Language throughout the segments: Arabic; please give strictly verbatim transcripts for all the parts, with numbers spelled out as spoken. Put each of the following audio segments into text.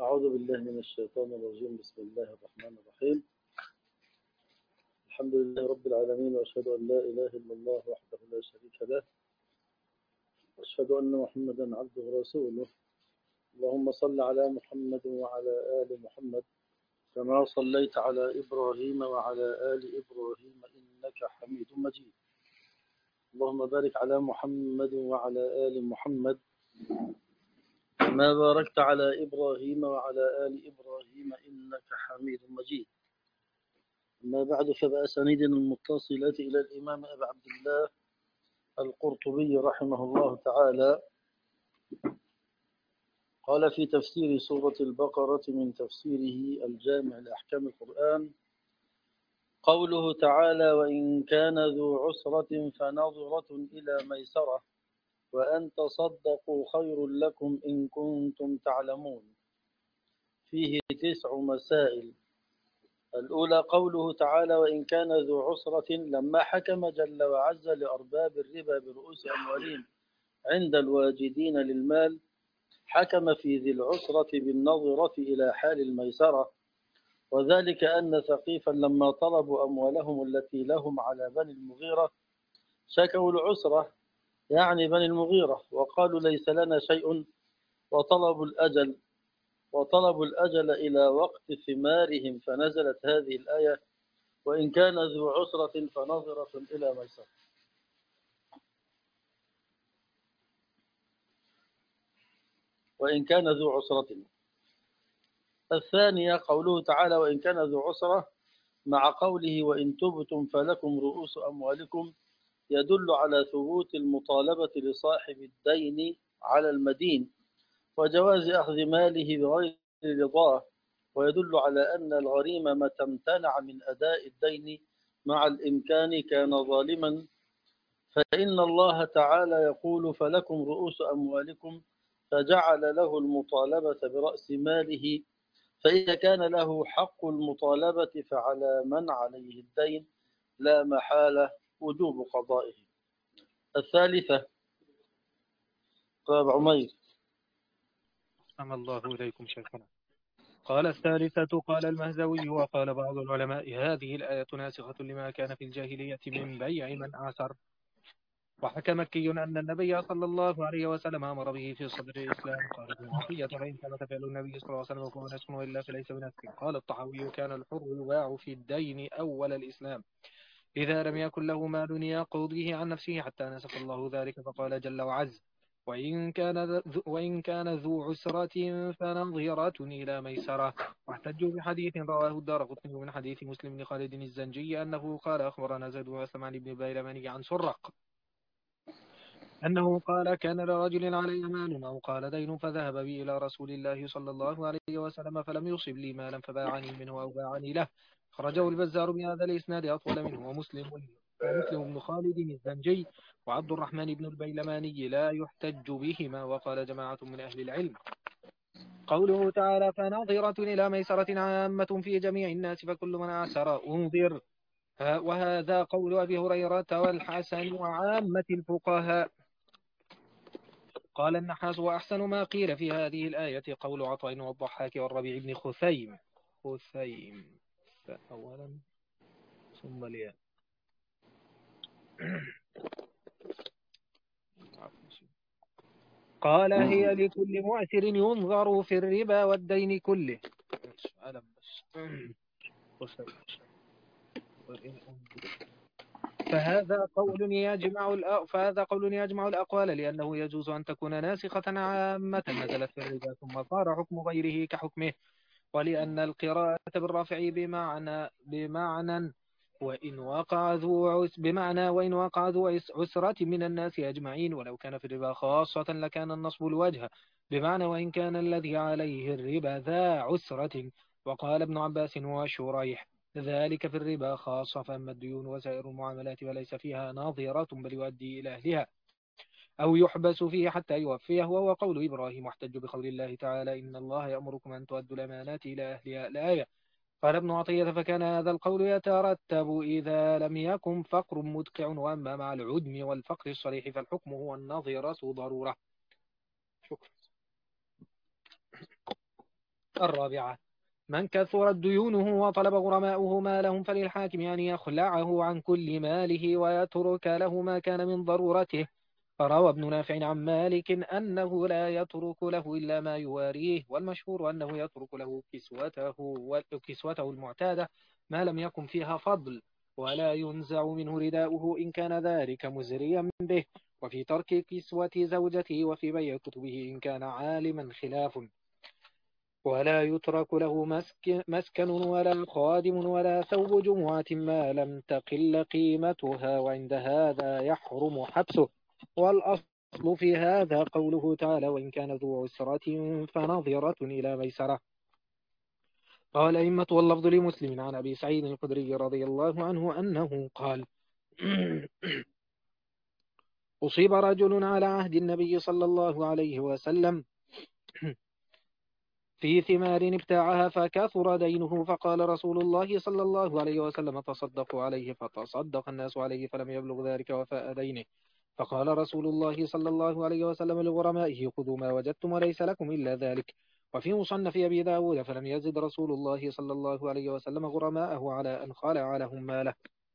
أعوذ بالله من الشيطان الرجيم. بسم الله الرحمن الرحيم. الحمد لله رب العالمين، وأشهد أن لا إله إلا الله وحده لا شريك له، وأشهد أن محمدا عبده ورسوله. اللهم صل على محمد وعلى آل محمد كما صليت على إبراهيم وعلى آل إبراهيم إنك حميد مجيد. اللهم بارك على محمد وعلى آل محمد كما باركت على إبراهيم وعلى آل إبراهيم إنك حميد مجيد. أما بعد، فبأسانيدنا المتصلة إلى الإمام أبي عبد الله القرطبي رحمه الله تعالى قال في تفسير سورة البقرة من تفسيره الجامع لأحكام القرآن: قوله تعالى: وإن كان ذو عسرة فنظرة إلى ميسرة وأن تصدقوا خير لكم إن كنتم تعلمون. فيه تسع مسائل. الأولى قوله تعالى: وإن كان ذو عسرة، لما حكم جل وعز لأرباب الربا برؤوس أموالهم عند الواجدين للمال، حكم في ذي العسرة بالنظرة إلى حال الميسرة، وذلك أن ثقيفا لما طلبوا أموالهم التي لهم على بني المغيرة شكوا العسرة، يعني بني المغيرة، وقالوا ليس لنا شيء، وطلبوا الأجل وطلبوا الأجل إلى وقت ثمارهم، فنزلت هذه الآية: وإن كان ذو عسرة فنظرة إلى ميسرة. وإن كان ذو عسرة. الثانية قوله تعالى: وإن كان ذو عسرة، مع قوله: وإن تبتم فلكم رؤوس أموالكم، يدل على ثبوت المطالبة لصاحب الدين على المدين وجواز أخذ ماله بغير رضاه، ويدل على أن الغريم متى امتنع من أداء الدين مع الإمكان كان ظالما، فإن الله تعالى يقول: فلكم رؤوس أموالكم، فجعل له المطالبة برأس ماله، فإذا كان له حق المطالبة فعلى من عليه الدين لا محالة وجوب قضائه. الثالثة قال عمير: أما الله إليكم شيخنا. قال الثالثة قال المهزوي وقال بعض العلماء: هذه الآية ناسخة لما كان في الجاهلية من بيع من أعسر. وحكى مكي أن النبي صلى الله عليه وسلم أمر به في صدر الإسلام. قال ابن عطية: فإن ثبت فعل النبي صلى الله عليه وسلم فهو نسخ وإلا فليس بنسخ. قال الطحاوي: كان الحر يباع في الدين أول الإسلام إذا لم يكن له مال يقض به عن نفسه، حتى نسخ الله ذلك فقال جل وعز: وإن كان ذو وإن كان ذو عسرة فنظرة إلى ميسرة. واحتجوا بحديث رواه الدارقطني من حديث مسلم بن خالد الزنجي أنه قال: أخبرنا زيد بن عثمان بن بيلماني عن سرق أنه قال: كان لرجل علي مال أو قال دين، فذهب بي إلى رسول الله صلى الله عليه وسلم فلم يصب لي مالا فباعني منه أو باعني له. خرجه البزار بهذا الإسناد أطول منه. ومسلم ومسلم بن خالد الزنجي وعبد الرحمن بن البيلماني لا يحتج بهما. وقال جماعة من أهل العلم: قوله تعالى: فنظرة إلى ميسرة عامة في جميع الناس، فكل من أعسر أنظر. وهذا قول أبي هريرة والحسن وعامة الفقهاء. قال النحاس: وأحسن ما قيل في هذه الآية قول عطاء والضحاك والربيع بن خثيم خثيم أولا ثم الياء. قال: هي لكل معسر ينظر في الربا والدين كله. فهذا قول يجمع فهذا قول يجمع الأقوال، لأنه يجوز أن تكون ناسخة عامة نزلت في الربا ثم صار حكم غيره كحكمه، ولأن القراءة بالرفع بمعنى بمعنى وإن وقع ذو عس بمعنى وإن وقع ذو عسرة من الناس أجمعين، ولو كان في الربا خاصة لكان النصب الوجه بمعنى وإن كان الذي عليه الربا ذا عسرة. وقال ابن عباس وشريح: ذلك في الربا خاصة، فأما الديون وسائر المعاملات فليس فيها ناظرة بل يؤدي إلى أهلها أو يحبس فيه حتى يوفيه. وهو قول إبراهيم. واحتج بقول الله تعالى: إن الله يأمركم أن تؤدوا الأمانات إلى أهلها الآية. قال ابن عطية: فكان هذا القول يترتب إذا لم يكن فقر مدقع، وأما مع العدم والفقر الصريح فالحكم هو النظيرة ضرورة. شكرا. الرابعة: من كثرت ديونه وطلب غرماؤه مالهم فللحاكم أن يخلعه عن كل ماله ويترك له ما كان من ضرورته. روى ابن نافع عن مالك أنه لا يترك له إلا ما يواريه، والمشهور أنه يترك له كسوته وكسوته المعتادة ما لم يكن فيها فضل، ولا ينزع منه رداؤه إن كان ذلك مزريا به. وفي ترك كسوة زوجته وفي بيع كتبه إن كان عالما خلاف. ولا يترك له مسك مسكن ولا خادم ولا ثوب جمعة ما لم تقل قيمتها، وعند هذا يحرم حبسه. والأصل في هذا قوله تعالى: وإن كان ذو عسرة فنظرة إلى ميسرة. قال الأئمة واللفظ لمسلم عن أبي سعيد الخدري رضي الله عنه أنه قال: أصيب رجل على عهد النبي صلى الله عليه وسلم في ثمار ابتاعها فكثر دينه، فقال رسول الله صلى الله عليه وسلم: تصدقوا عليه، فتصدق الناس عليه فلم يبلغ ذلك وفاء دينه. فقال رسول الله صلى الله عليه وسلم لغرمائه: خذوا ما وجدتم وليس لكم إلا ذلك. وفي مصنف أبي داود: فلم يزد رسول الله صلى الله عليه وسلم غرماءه على أن خلع لهم ماله.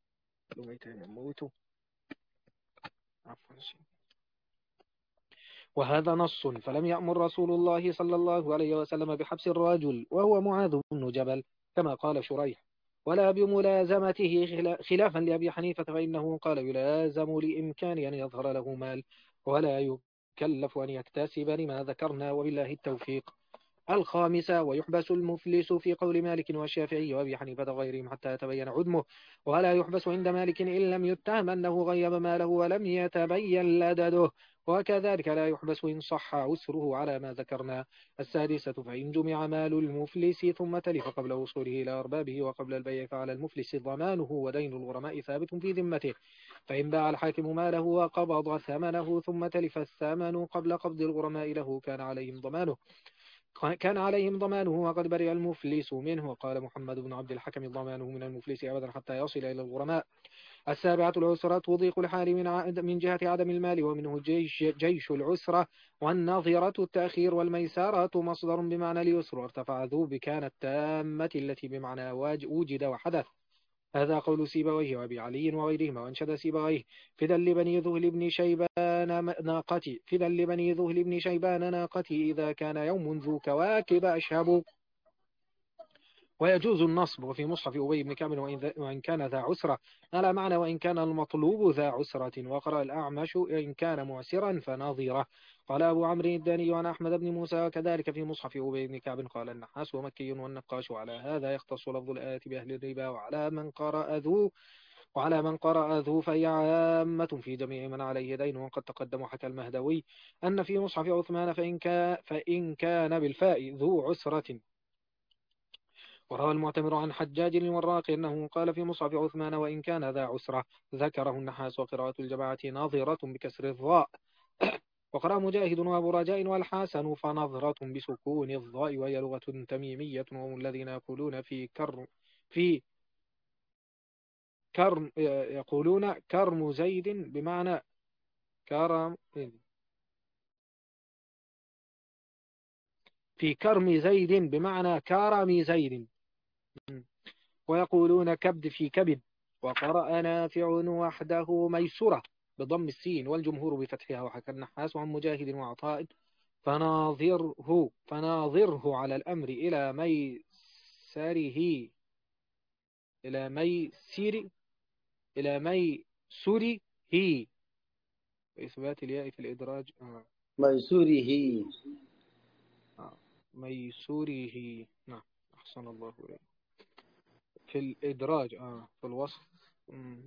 وهذا نص. فلم يأمر رسول الله صلى الله عليه وسلم بحبس الرجل وهو معاذ بن جبل كما قال شريح، ولا بملازمته خلافا لأبي حنيفة، فإنه قال: يلازم لإمكان أن يظهر له مال، ولا يكلف أن يكتسب، لما ذكرنا، وبالله التوفيق. الخامسة: ويحبس المفلس في قول مالك والشافعي وأبي حنيفة وغيرهم حتى يتبين عدمه، ولا يحبس عند مالك إن لم يتهم أنه غيب ماله ولم يتبين لدده، وكذلك لا يحبس إن صح عسره على ما ذكرنا. السادسة: فإن جمع مال المفلس ثم تلف قبل وصوله إلى أربابه وقبل البيع فعلى المفلس ضمانه ودين الغرماء ثابت في ذمته. فإن باع الحاكم ماله وقبض ثمنه ثم تلف الثمن قبل قبض الغرماء له كان عليهم ضمانه كان عليهم ضمانه وقد برئ المفلس منه. قال محمد بن عبد الحكم: ضمانه من المفلس أبدا حتى يصل إلى الغرماء. السابعة: العسرة تضيق الحال من من جهة عدم المال، ومنه جيش, جيش العسرة. والنظرة التأخير. والميسرة مصدر بمعنى اليسر، وارتفع ذو بكانت تامة التي بمعنى وجد وحدث. هذا قول سيبويه وأبي علي وغيرهما. وانشد سيبويه: فدا لبني ذهل بن شيبان ناقتي فدا لبني ذهل بن شيبان ناقتي إذا كان يوم ذو كواكب أشهب. ويجوز النصب. وفي مصحف أبي بن كعب: وإن كان ذا عسرة، على معنى وإن كان المطلوب ذا عسرة. وقرأ الأعمش: إن كان معسرا فناظرة. قال أبو عمرو الداني عن أحمد بن موسى وكذلك في مصحف أبي بن كعب. قال النحاس ومكي والنقاش: وعلى هذا يختص لفظ الآية بأهل الربا. وعلى من قرأ ذو وعلى من قرأ ذو فهي عامة في جميع من عليه دين. وقد تقدم حكى المهدوي أن في مصحف عثمان فإن كان, فإن كان بالفاء ذو عسرة. وروى المعتمر عن حجاج الوراق أنه قال في مصحف عثمان: وإن كان ذا عسرة. ذكره النحاس. وقراءة الجماعة ناظرة بكسر الضاء. وقرأ مجاهد وأبو رجاء والحسن فنظرة بسكون الضاء، وهي لغة تميمية، وهم الذين يقولون في كرم في كرم يقولون كرم زيد بمعنى كرم في كرم زيد بمعنى كرم زيد، ويقولون كبد في كبد. وقرأ نافع وحده ميسرة بضم السين والجمهور بفتحها. وحكى النحاس عن مجاهد وعطاء: فناظره فناظره على الأمر إلى ميسره إلى ميسر إلى ميسره بإثبات الياء في الإدراج. آه. ميسوره. آه. ميسوره. نعم، أحسن الله إليك. في الإدراج آه. في الوصف. مم.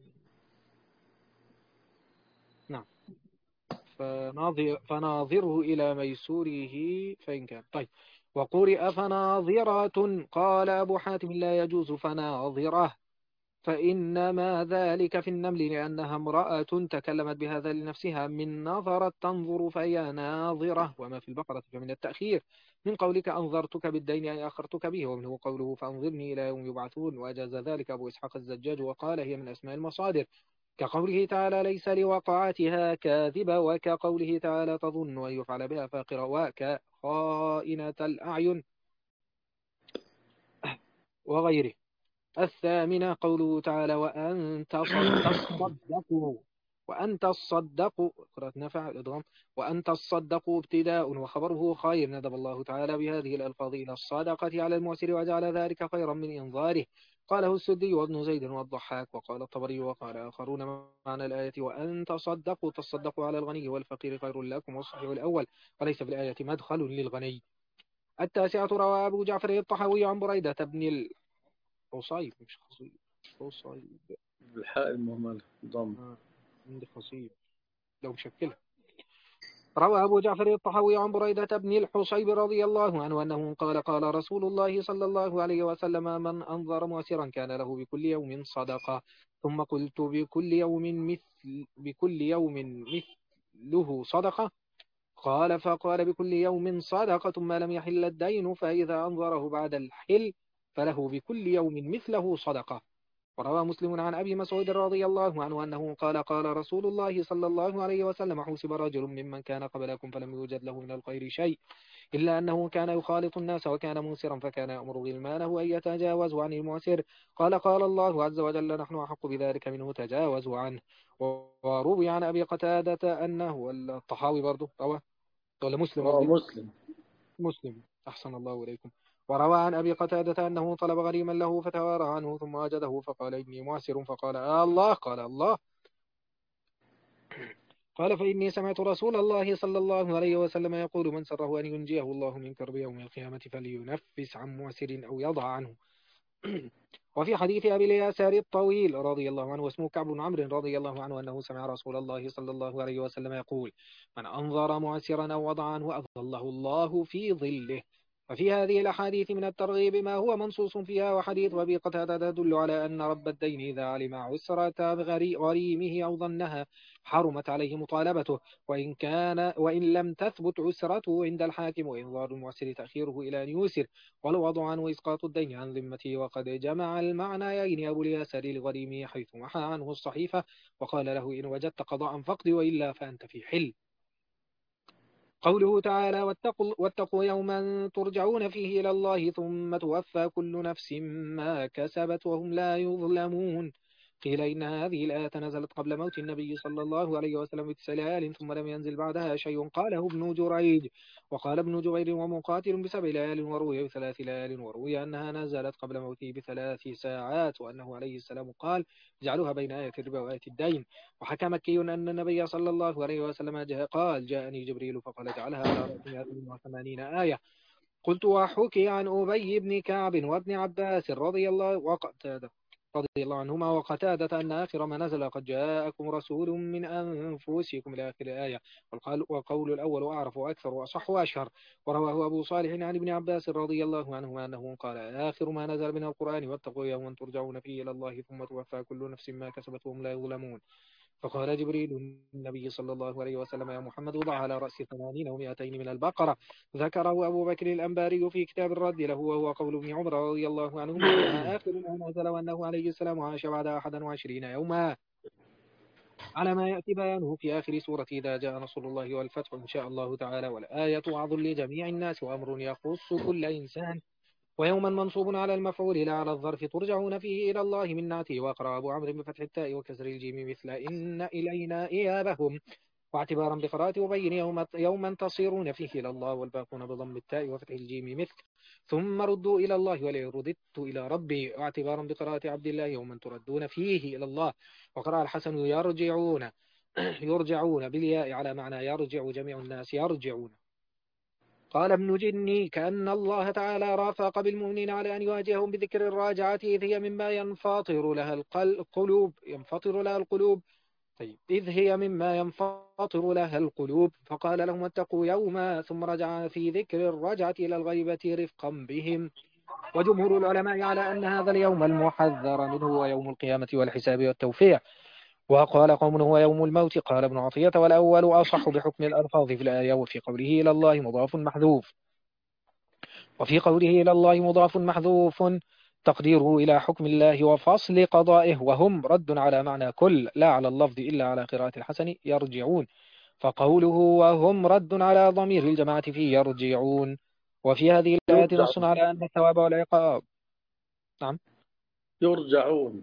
نعم. فناظر فناظره إلى ميسوره فإن كان. طيب. وقرئ فناظرة. قال أبو حاتم: لا يجوز فناظرة، فإنما ذلك في النمل لأنها امرأة تكلمت بهذا لنفسها، من نظرت تنظر فهي ناظرة. وما في البقرة فمن التأخير، من قولك أنظرتك بالدين أي أخرتك به، ومنه قوله فأنظرني إلى يوم يبعثون. وأجاز ذلك أبو إسحاق الزجاج وقال هي من أسماء المصادر، كقوله تعالى ليس لوقعاتها كاذبة، وكقوله تعالى تظن أن يفعل بها فاقرة، وكخائنة الأعين. وغيره. الثامنة قوله تعالى وأن تصدقوا وأن تصدقوا قرأت نافع الإدغام وأن تصدقوا ابتداء وخبره خير. ندب الله تعالى بهذه الألفاظ إلى الصدقة على المعسر وجعل ذلك خيرا من إنظاره. قاله السدي وابن زيد والضحاك. وقال الطبري وقال آخرون معنى الآية وأن تصدقوا تصدقوا على الغني والفقير خير لكم، والصحيح الأول وليس في الآية مدخل للغني. التاسعة روى أبو جعفر الطحاوي عن بريدة بن الحصيب مش خصيب حصيب بالحاء المهملة ضم. آه. عندي خصيب لو مشكلة. روى أبو جعفر الطحاوي عن بريدة بن الحصيب رضي الله عنه أنه قال قال رسول الله صلى الله عليه وسلم من أنظر معسرا كان له بكل يوم صدقة. ثم قلت بكل يوم مثل بكل يوم مثله صدقة؟ قال فقال بكل يوم صدقة ما لم يحل الدين، فإذا أنظره بعد الحل فله بكل يوم مثله صدقة. وروى مسلم عن أبي مسعود رضي الله عنه أنه قال قال رسول الله صلى الله عليه وسلم حوسب رجل ممن كان قبلكم فلم يوجد له من الخير شيء إلا أنه كان يخالط الناس وكان موسرا فكان يأمر غلمانه أن يتجاوزوا عن المعسر. قال قال الله عز وجل نحن أحق بذلك منه تجاوزوا عنه. وروي عن أبي قتادة أنه الطحاوي برضه روى ولا مسلم رواه قصدي مسلم. مسلم أحسن الله إليكم. وروى عن أبي قتادة أنه طلب غريما له فتوارى عنه ثم وجده فقال إني معسر فقال آه الله قال الله قال فإني سمعت رسول الله صلى الله عليه وسلم يقول من سره أن ينجيه الله من كرب يوم القيامة فلينفس عن معسر أو يضع عنه. وفي حديث أبي الياسار الطويل رضي الله عنه واسمه كعب بن عمرو رضي الله عنه أنه سمع رسول الله صلى الله عليه وسلم يقول من أنظر معسرا أو وضع عنه أظله الله في ظله. وفي هذه الأحاديث من الترغيب ما هو منصوص فيها. وحديث أبي قتادة تدل على أن رب الدين إذا علم عسرة غريمه أو ظنها حرمت عليه مطالبته، وإن كان وإن لم تثبت عسرته عند الحاكم. وإنظار المعسر تأخيره إلى أن يوسر والوضع عنه إسقاط الدين عن ذمته. وقد جمع المعنيين أبو الياسر لغريمه حيث محى عنه الصحيفة وقال له إن وجدت قضاء فاقض وإلا فأنت في حل. قوله تعالى واتقوا, واتقوا يوما ترجعون فيه إلى الله ثم توفى كل نفس ما كسبت وهم لا يظلمون. قيل إن هذه الآية نزلت قبل موت النبي صلى الله عليه وسلم بتسع ليال ثم لم ينزل بعدها شيء. قاله ابن جريج. وقال ابن جبير ومقاتل بسبع ليال وروي بثلاث ليال وروي أنها نزلت قبل موته بثلاث ساعات وأنه عليه السلام قال اجعلوها بين آية الربا وآية الدين. وحكى مكي أن النبي صلى الله عليه وسلم جاء قال جاءني جبريل فقال اجعلها على رأس مئة وثمانين آية. قلت وحكي عن أبي بن كعب وابن عباس رضي الله وقتادة رضي الله عنهما وقتادة أن آخر ما نزل قد جاءكم رسول من أنفسكم إلى آخر الآية. والقول الأول أعرف وأكثر وأصح وأشهر. ورواه أبو صالح عن ابن عباس رضي الله عنهما أنه قال آخر ما نزل من القرآن واتقوا يوما ترجعون فيه إلى الله ثم توفى كل نفس ما كسبت وهم لا يظلمون. فقال جبريل النبي صلى الله عليه وسلم يا محمد وضع على رأس ثمانين ومائتين من البقرة. ذكره أبو بكر الأنباري في كتاب الرد له وهو قول ابن عمر رضي الله عنهما أنها آخر ما نزل وأنه عليه السلام عاش بعد أحد وعشرين يوما على ما يأتي بيانه في آخر سورة إذا جاء نصر الله والفتح إن شاء الله تعالى. والآية وعظ لجميع الناس وأمر يخص كل إنسان. ويوما منصوب على المفعول لا على الظرف ترجعون فيه إلى الله من نعته. وأقرأ أبو عمرو بفتح التاء وكسر الجيم مثل إن إلينا إيابهم. واعتبارا بقراءة وبين يوم يوما تصيرون فيه إلى الله والباقون بضم التاء وفتح الجيم مثل ثم ردوا إلى الله ولئن رددت إلى ربي. واعتبارا بقراءة عبد الله يوما تردون فيه إلى الله. وقرأ الحسن يرجعون يرجعون بالياء على معنى يرجع جميع الناس يرجعون. قال ابن جني كأن الله تعالى رافق بالمؤمنين على أن يواجههم بذكر الراجعة إذ هي مما ينفطر لها القلوب ينفطر لها القلوب طيب إذ هي مما ينفطر لها القلوب. فقال لهم اتقوا يوما ثم رجع في ذكر الرجعة إلى الغيبة رفقا بهم. وجمهور العلماء على أن هذا اليوم المحذر منه هو يوم القيامة والحساب والتوفيق. وقال قوم هو يوم الموت. قال ابن عطية والأول أصح بحكم الألفاظ في الآية. وفي قوله إلى الله مضاف محذوف وفي قوله إلى الله مضاف محذوف تقديره إلى حكم الله وفصل قضائه. وهم رد على معنى كل لا على اللفظ إلا على قراءة الحسن يرجعون. فقوله وهم رد على ضمير الجماعة فيه يرجعون. وفي هذه الآية نص يرجعون. على أن الثواب والعقاب نعم. يرجعون.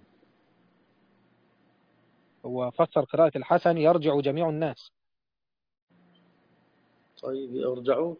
هو فسر قراءة الحسن يرجع جميع الناس. طيب يرجعون.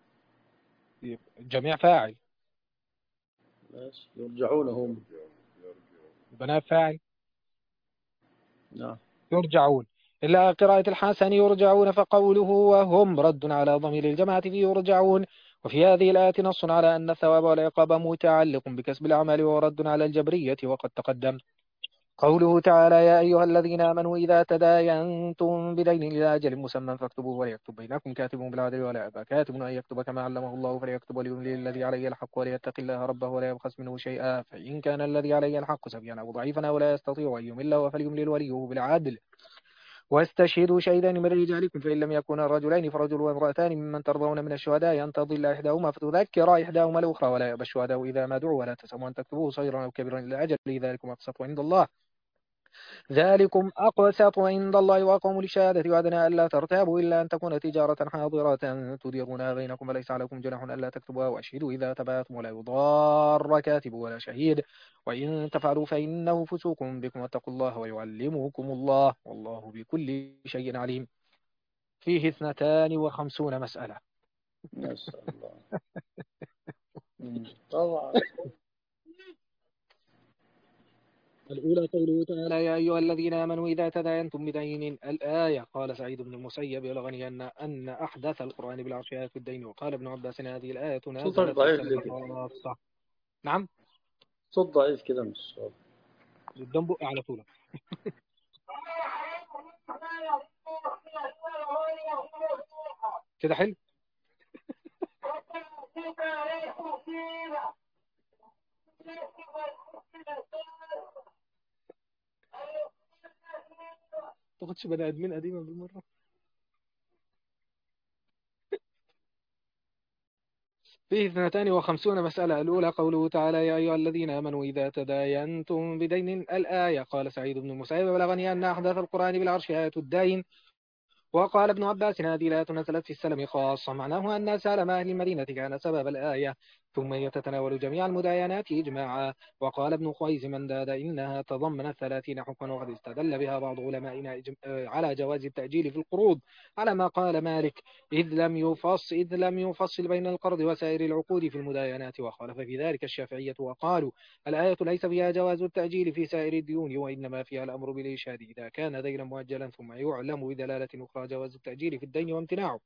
جميع فاعل. ماشي يرجعون هم. بناء فاعل. نعم. يرجعون. إلا قراءة الحسن يرجعون، فقوله وهم رد على ضمير الجماعة في يرجعون. وفي هذه الآية نص على أن الثواب والعقاب متعلق بكسب الأعمال، ورد على الجبرية وقد تقدم. قوله تعالى يا أيها الذين آمنوا إذا تداينتم بدين إلى أجل مسمى فاكتبوه وليكتب بينكم كاتب بالعدل ولا يأبى كاتب أن يكتب كما علمه الله فليكتب وليملي الذي عليه الحق وليتق الله ربه ولا يبخس منه شيئا، فإن كان الذي عليه الحق سفيها أو ضعيفا أو لا يستطيع أن يمل فليملل وليه بالعدل. واستشهدوا شهيدين من رجالكم فإن لم يكونا رجلين فرجل وامرأتان ممن ترضون من الشهداء أن تضل إحداهما فتذكر إحداهما الأخرى ولا يأبى الشهداء إذا ما دعوا ولا تسأموا أن تكتبوه صغيرا أو كبيرا إلى أجل ذلكم أقسط عند الله ذلكم أقسط عند الله وأقوم للشهادة وأدنى ألا ترتابوا إلا أن تكون تجارة حاضرة تديرونها بينكم وليس عليكم جناح ألا تكتبوها وأشهدوا إذا تبايعتم ولا يضار كاتب ولا شهيد وإن تفعلوا فإنه فسوق بكم واتقوا الله ويعلمكم الله والله بكل شيء عليم. فيه اثنتان وخمسون مسألة. ما شاء الله. طبعا. الأولى قوله تعالى يا أيها الذين آمنوا إذا تداينتم بدين الآية. قال سعيد بن المسيب بلغني أن أن أحدث القرآن بالعرش آية الدين. وقال ابن عباس هذه الآية صوتك نازلت في ضعيف السلف ليه كده؟ خاصة. نعم. صوت ضعيف كده مش صوت. قدام بقي على طول. كده حلو. تاخدش بني ادمين قديمه بالمره. فيه اثنتان وخمسون مسألة. الأولى قوله تعالى يا أيها الذين آمنوا إذا تداينتم بدين الآية. قال سعيد بن المسيب بلغني أن أحدث القرآن بالعرش آية الدين. وقال ابن عباس هذه الآية نزلت في السلم خاصة معناه أن سالم أهل المدينة كان سبب الآية ثم هي تتناول جميع المداينات إجماعا. وقال ابن خويز من داد إنها تضمنت ثلاثين حكما وقد استدل بها بعض علمائنا على جواز التأجيل في القروض على ما قال مالك إذ لم يفصل إذ لم يفصل بين القرض وسائر العقود في المداينات. وخالف في ذلك الشافعية وقالوا الآية ليس فيها جواز التأجيل في سائر الديون وإنما فيها الأمر بالإشهاد إذا كان دينا مؤجلا ثم يعلم بدلالة أخرى جواز التأجيل في الدين وامتناعه.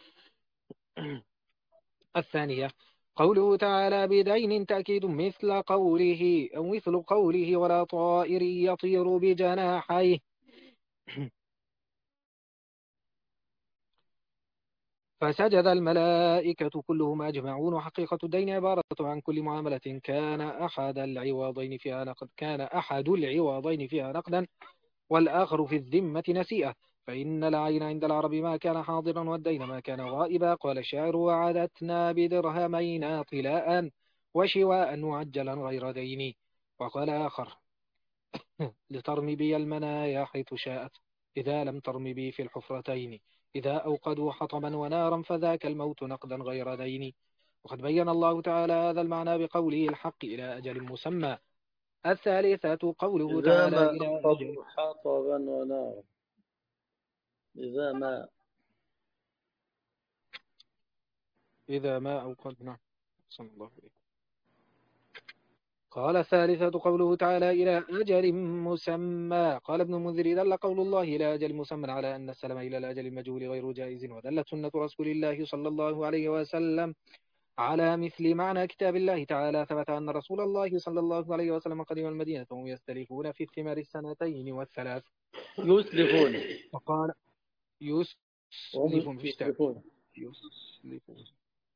الثانية قوله تعالى بدين تأكيد مثل قوله أو مثل قوله ولا طائر يطير بجناحيه. فسجد الملائكة كلهم أجمعون. وحقيقة الدين عبارة عن كل معاملة كان أحد العوضين فيها نقد كان أحد العوضين فيها نقدا والآخر في الذمة نسيئة. فإن العين عند العرب ما كان حاضرا والدين ما كان غائبا. قال الشاعر وعدتنا بدرهمين طلاء وشواء معجلا غير دين. وقال آخر لترم بي المنايا حيث شاءت إذا لم ترم بي في الحفرتين إذا أوقدوا حطبا ونارا فذاك الموت نقدا غير دين. وقد بين الله تعالى هذا المعنى بقوله الحق إلى أجل مسمى. الثالثة قوله إذا تعالى ما إلى أجل أوقدوا حطبا ونارا. إذا ما إذا ما أوقدنا. صلى الله عليه. قال الثالثة قوله تعالى إلى أجل مسمى. قال ابن المنذر دل قول الله إلى أجل مسمى على أن السلام إلى الأجل المجهول غير جائز. ودلت سنة رسول الله صلى الله عليه وسلم على مثل معنى كتاب الله تعالى. ثبت أن رسول الله صلى الله عليه وسلم قدم المدينة وهم يستلفون في الثمار السنتين والثلاث. يسلفون. فقال وهم يسلفون في الشتاء يسلفون. يسلفون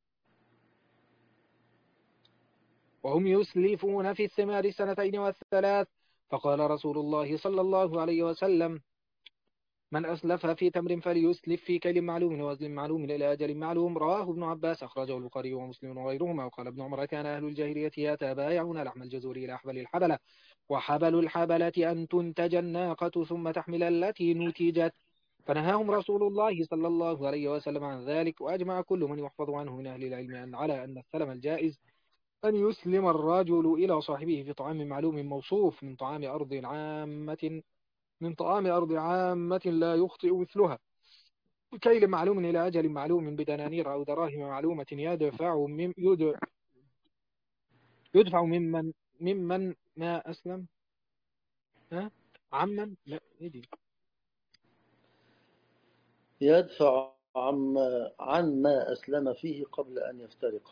وهم يسلفون في الثمار السنتين والثلاث. فقال رسول الله صلى الله عليه وسلم من أسلف في تمر فليسلف في كيل معلوم ووزن معلوم إلى أجل معلوم. رواه ابن عباس أخرجه البخاري ومسلم وغيرهما. وقال ابن عمر كان أهل الجاهلية يتبايعون لحم الجزور إلى أحبل الحبلة وحبل الحبلة أن تنتج الناقة ثم تحمل التي نتجت فنهاهم رسول الله صلى الله عليه وسلم عن ذلك. وأجمع كل من يحفظ عنه من أهل العلم أن على أن السلم الجائز أن يسلم الرجل إلى صاحبه في طعام معلوم موصوف من طعام أرض عامة من طعام أرض عامة لا يخطئ مثلها، كيل معلوم إلى أجل معلوم بدنانير أو دراهم معلومة يدفع مم يد- يدفع ممن ممن ما أسلم. ها عمن لا يدي يدفع عما عن ما أسلم فيه قبل أن يفترق.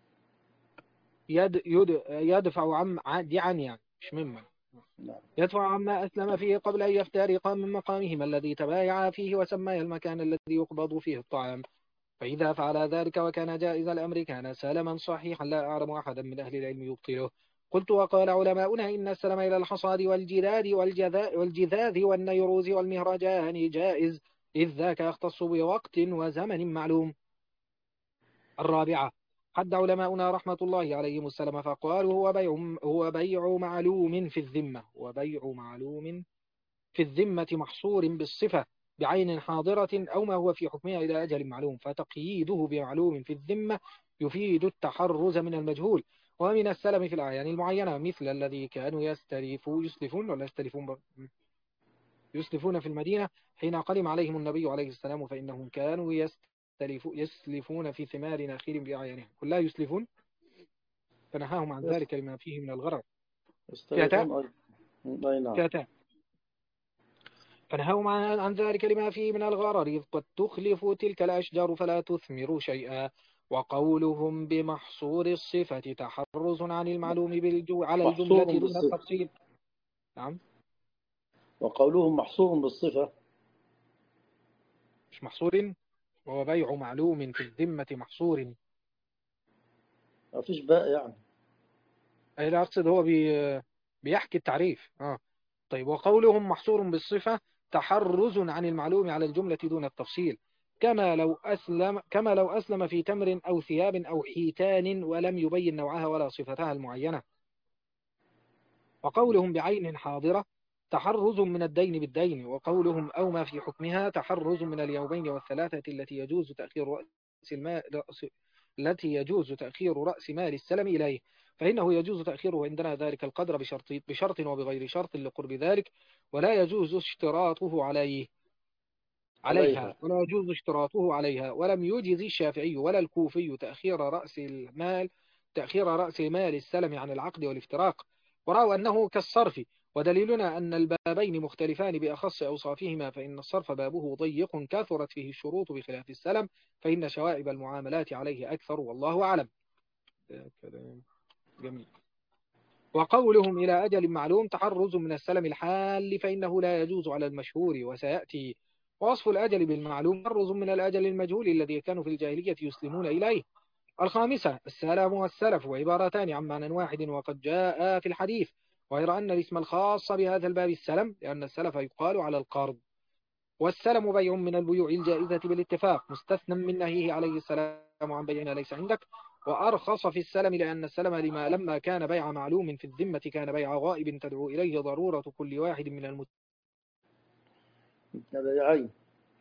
يد يد يدفع عم ع- دي عن يعني مش ممن. نعم. يدفع عما أسلم فيه قبل أن يفترق من مقامهما الذي تبايع فيه وسمى المكان الذي يقبض فيه الطعام. فإذا فعل ذلك وكان جائز الأمر كان سلما صحيحا لا أعلم أحدا من أهل العلم يبطله. قلت وقال علماؤنا إن السلم إلى الحصاد والجداد والجذا- والجذاذ والنيروز والمهرجان جائز، إذ ذاك يختص بوقت وزمن معلوم. الرابعة: حد علماؤنا رحمة الله عليهم السلم فقالوا هو بيع هو بيع معلوم في الذمة وبيع معلوم في الذمة محصور بالصفة بعين حاضرة أو ما هو في حكمها إلى أجل معلوم، فتقييده بمعلوم في الذمة يفيد التحرز من المجهول. ومن السلم في الأعيان المعينة مثل الذي كانوا يستلفون يسلفون ولا يستلفون بر- يسلفون في المدينة حين قدم عليهم النبي عليه السلام، فإنهم كانوا يستلفون يسلفون في ثمار نخيل بأعيانهم، كلها يسلفون، فنهاهم عن يس- ذلك لما فيه من الغرر. فيها تاء يستلفون أيضا. أي نعم. فيها تاء فنهاهم عن عن ذلك لما فيه من الغرر، إذ قد تخلف تلك الأشجار فلا تثمر شيئا. وقولهم بمحصور الصفة تحرز عن المعلوم بالجو على الجملة محصور دون بالصفة. التفصيل. نعم. وقولهم محصور بالصفة. مش محصور، وهو بيع معلوم في الذمة محصور. ما فيش باء يعني. أي لا أقصد هو بي بيحكي التعريف. آه. طيب وقولهم محصور بالصفة تحرز عن المعلوم على الجملة دون التفصيل، كما لو أسلم كما لو أسلم في تمر أو ثياب أو حيتان ولم يبين نوعها ولا صفتها المعينة. وقولهم بعين حاضرة تحرز من الدين بالدين. وقولهم أو ما في حكمها تحرز من اليومين والثلاثة التي يجوز تأخير رأس المال رأس التي يجوز تأخير رأس مال السلم إليه، فإنه يجوز تأخيره عندنا ذلك القدر بشرط بشرط وبغير شرط لقرب ذلك، ولا يجوز اشتراطه عليه عليها عليها. ولا يجوز اشتراطه عليها. ولم يجز الشافعي ولا الكوفي تأخير رأس المال تأخير رأس مال السلم عن العقد والافتراق، ورأوا أنه كالصرف. ودليلنا أن البابين مختلفان بأخص أوصافهما، فإن الصرف بابه ضيق كثرت فيه الشروط بخلاف السلم، فإن شوائب المعاملات عليه أكثر والله أعلم. كلام جميل. وقولهم إلى أجل معلوم تحرز من السلم الحال، فإنه لا يجوز على المشهور وسيأتي. وصف الأجل بالمعلوم تحرز من الأجل المجهول الذي كانوا في الجاهلية يسلمون إليه. الخامسة: السلام والسلف وعبارتان عن معنى واحد وقد جاء في الحديث، غير أن الاسم الخاص بهذا الباب السلم، لأن السلف يقال على القرض. والسلم بيع من البيوع الجائزة بالاتفاق، مستثنى من نهيه عليه السلام عن بيع ليس عندك. وأرخص في السلم لأن السلم لما لما كان بيع معلوم في الذمة كان بيع غائب تدعو إليه ضرورة كل واحد من المت... هذا عين.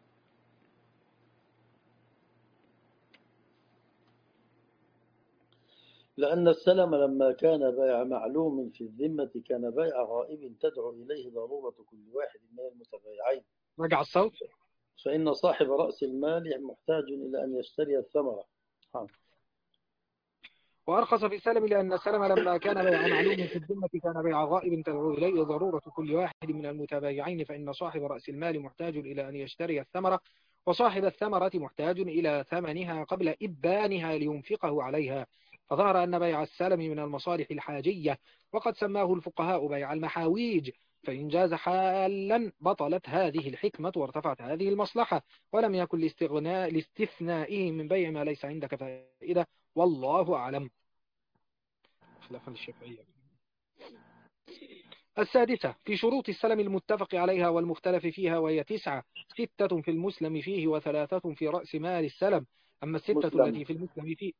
لأن السلم لما كان بيع معلوم في الذمة كان بيع غائب تدعو إليه ضرورة كل واحد من المتبايعين. رجع الصوت. فإن صاحب رأس المال محتاج إلى أن يشتري الثمرة. ها. وأرخص في السلم لأن السلم لما كان بيع معلوم في الذمة كان بيع غائب تدعو إليه ضرورة كل واحد من المتبايعين، فإن صاحب رأس المال محتاج إلى أن يشتري الثمرة، وصاحب الثمرة محتاج إلى ثمنها قبل إبانها لينفقه عليها. فظهر أن بيع السلم من المصالح الحاجية، وقد سماه الفقهاء بيع المحاويج، فإن جاز حالا بطلت هذه الحكمة وارتفعت هذه المصلحة، ولم يكن لاستغناء لاستثنائه من بيع ما ليس عندك فائدة، والله أعلم، خلافا للشافعية. السادسة: في شروط السلم المتفق عليها والمختلف فيها، وهي تسعة: ستة في المسلم فيه وثلاثة في رأس مال السلم. أما الستة مسلم. التي في المسلم فيه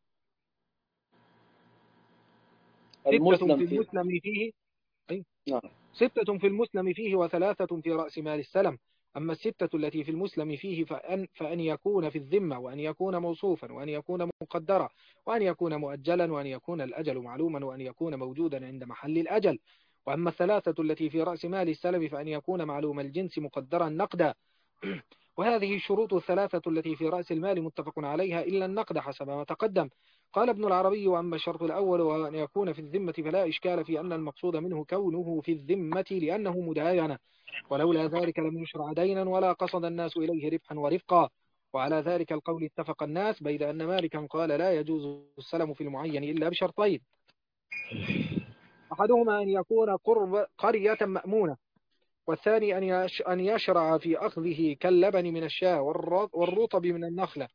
ستة المسلم في في. المسلم فيه أي نعم. ستة في المسلم فيه وثلاثة في رأس مال السلم. أما الستة التي في المسلم فيه فأن, فأن يكون في الذمة، وأن يكون موصوفا، وأن يكون مقدرا، وأن يكون مؤجلا، وأن يكون الأجل معلوما، وأن يكون موجودا عند محل الأجل. وأما الثلاثة التي في رأس مال السلم فأن يكون معلوم الجنس مقدرا نقدا. وهذه الشروط الثلاثة التي في رأس المال متفق عليها إلا النقد حسب ما تقدم. قال ابن العربي: وأما الشرط الأول وأن يكون في الذمة فلا إشكال في أن المقصود منه كونه في الذمة لأنه مداينة، ولولا ذلك لم يشرع دينا ولا قصد الناس إليه ربحا ورفقا. وعلى ذلك القول اتفق الناس، بيد أن مالكا قال لا يجوز السلم في المعين إلا بشرطين: أحدهما أن يكون قرب قرية مأمونة، والثاني أن يشرع في أخذه كاللبن من الشاة والرطب من النخلة،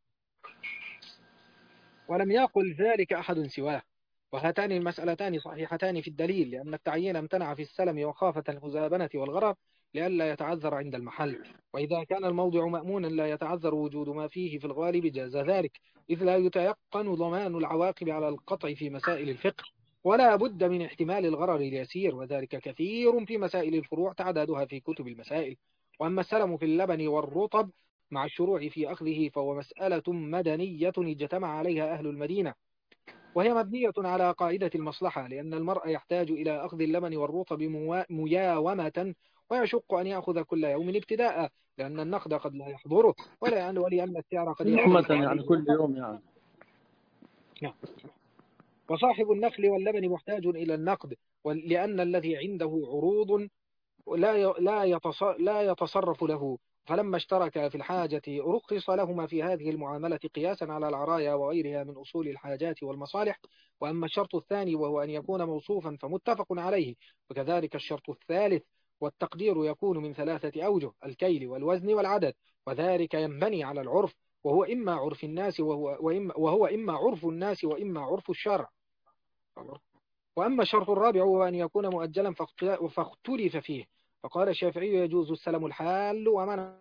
ولم يقل ذلك أحد سواه. وهاتان المسألتان صحيحتان في الدليل، لأن التعيين امتنع في السلم وخافة المزابنة والغرر لئلا يتعذر عند المحل، وإذا كان الموضع مأمونا لا يتعذر وجود ما فيه في الغالب جاز ذلك، إذ لا يتيقن ضمان العواقب على القطع في مسائل الفقه، ولا بد من احتمال الغرر اليسير، وذلك كثير في مسائل الفروع تعدادها في كتب المسائل. وأما السلم في اللبن والرطب مع الشروع في أخذه فهو مسألة مدنية اجتمع عليها أهل المدينة، وهي مبنية على قاعدة المصلحة، لأن المرء يحتاج إلى أخذ اللبن والرطب مياومة، ويشق أن يأخذ كل يوم ابتداء، لأن النقد قد لا يحضره، ولأن ولأن السعر قد يختلف يعني عليه. كل يوم يعني. وصاحب النخل واللبن محتاج إلى النقد، لأن الذي عنده عروض لا لا يتصرف له، فلما اشترك في الحاجة رخص لهما في هذه المعاملة قياسا على العرايا وغيرها من أصول الحاجات والمصالح. وأما الشرط الثاني وهو أن يكون موصوفا فمتفق عليه، وكذلك الشرط الثالث، والتقدير يكون من ثلاثة أوجه: الكيل والوزن والعدد، وذلك ينبني على العرف، وهو إما عرف الناس وهو, وإما وهو إما عرف الناس وإما عرف الشرع. وأما الشرط الرابع هو أن يكون مؤجلا فاختلف فيه، فقال الشافعي: يجوز السلم الحال ومنع.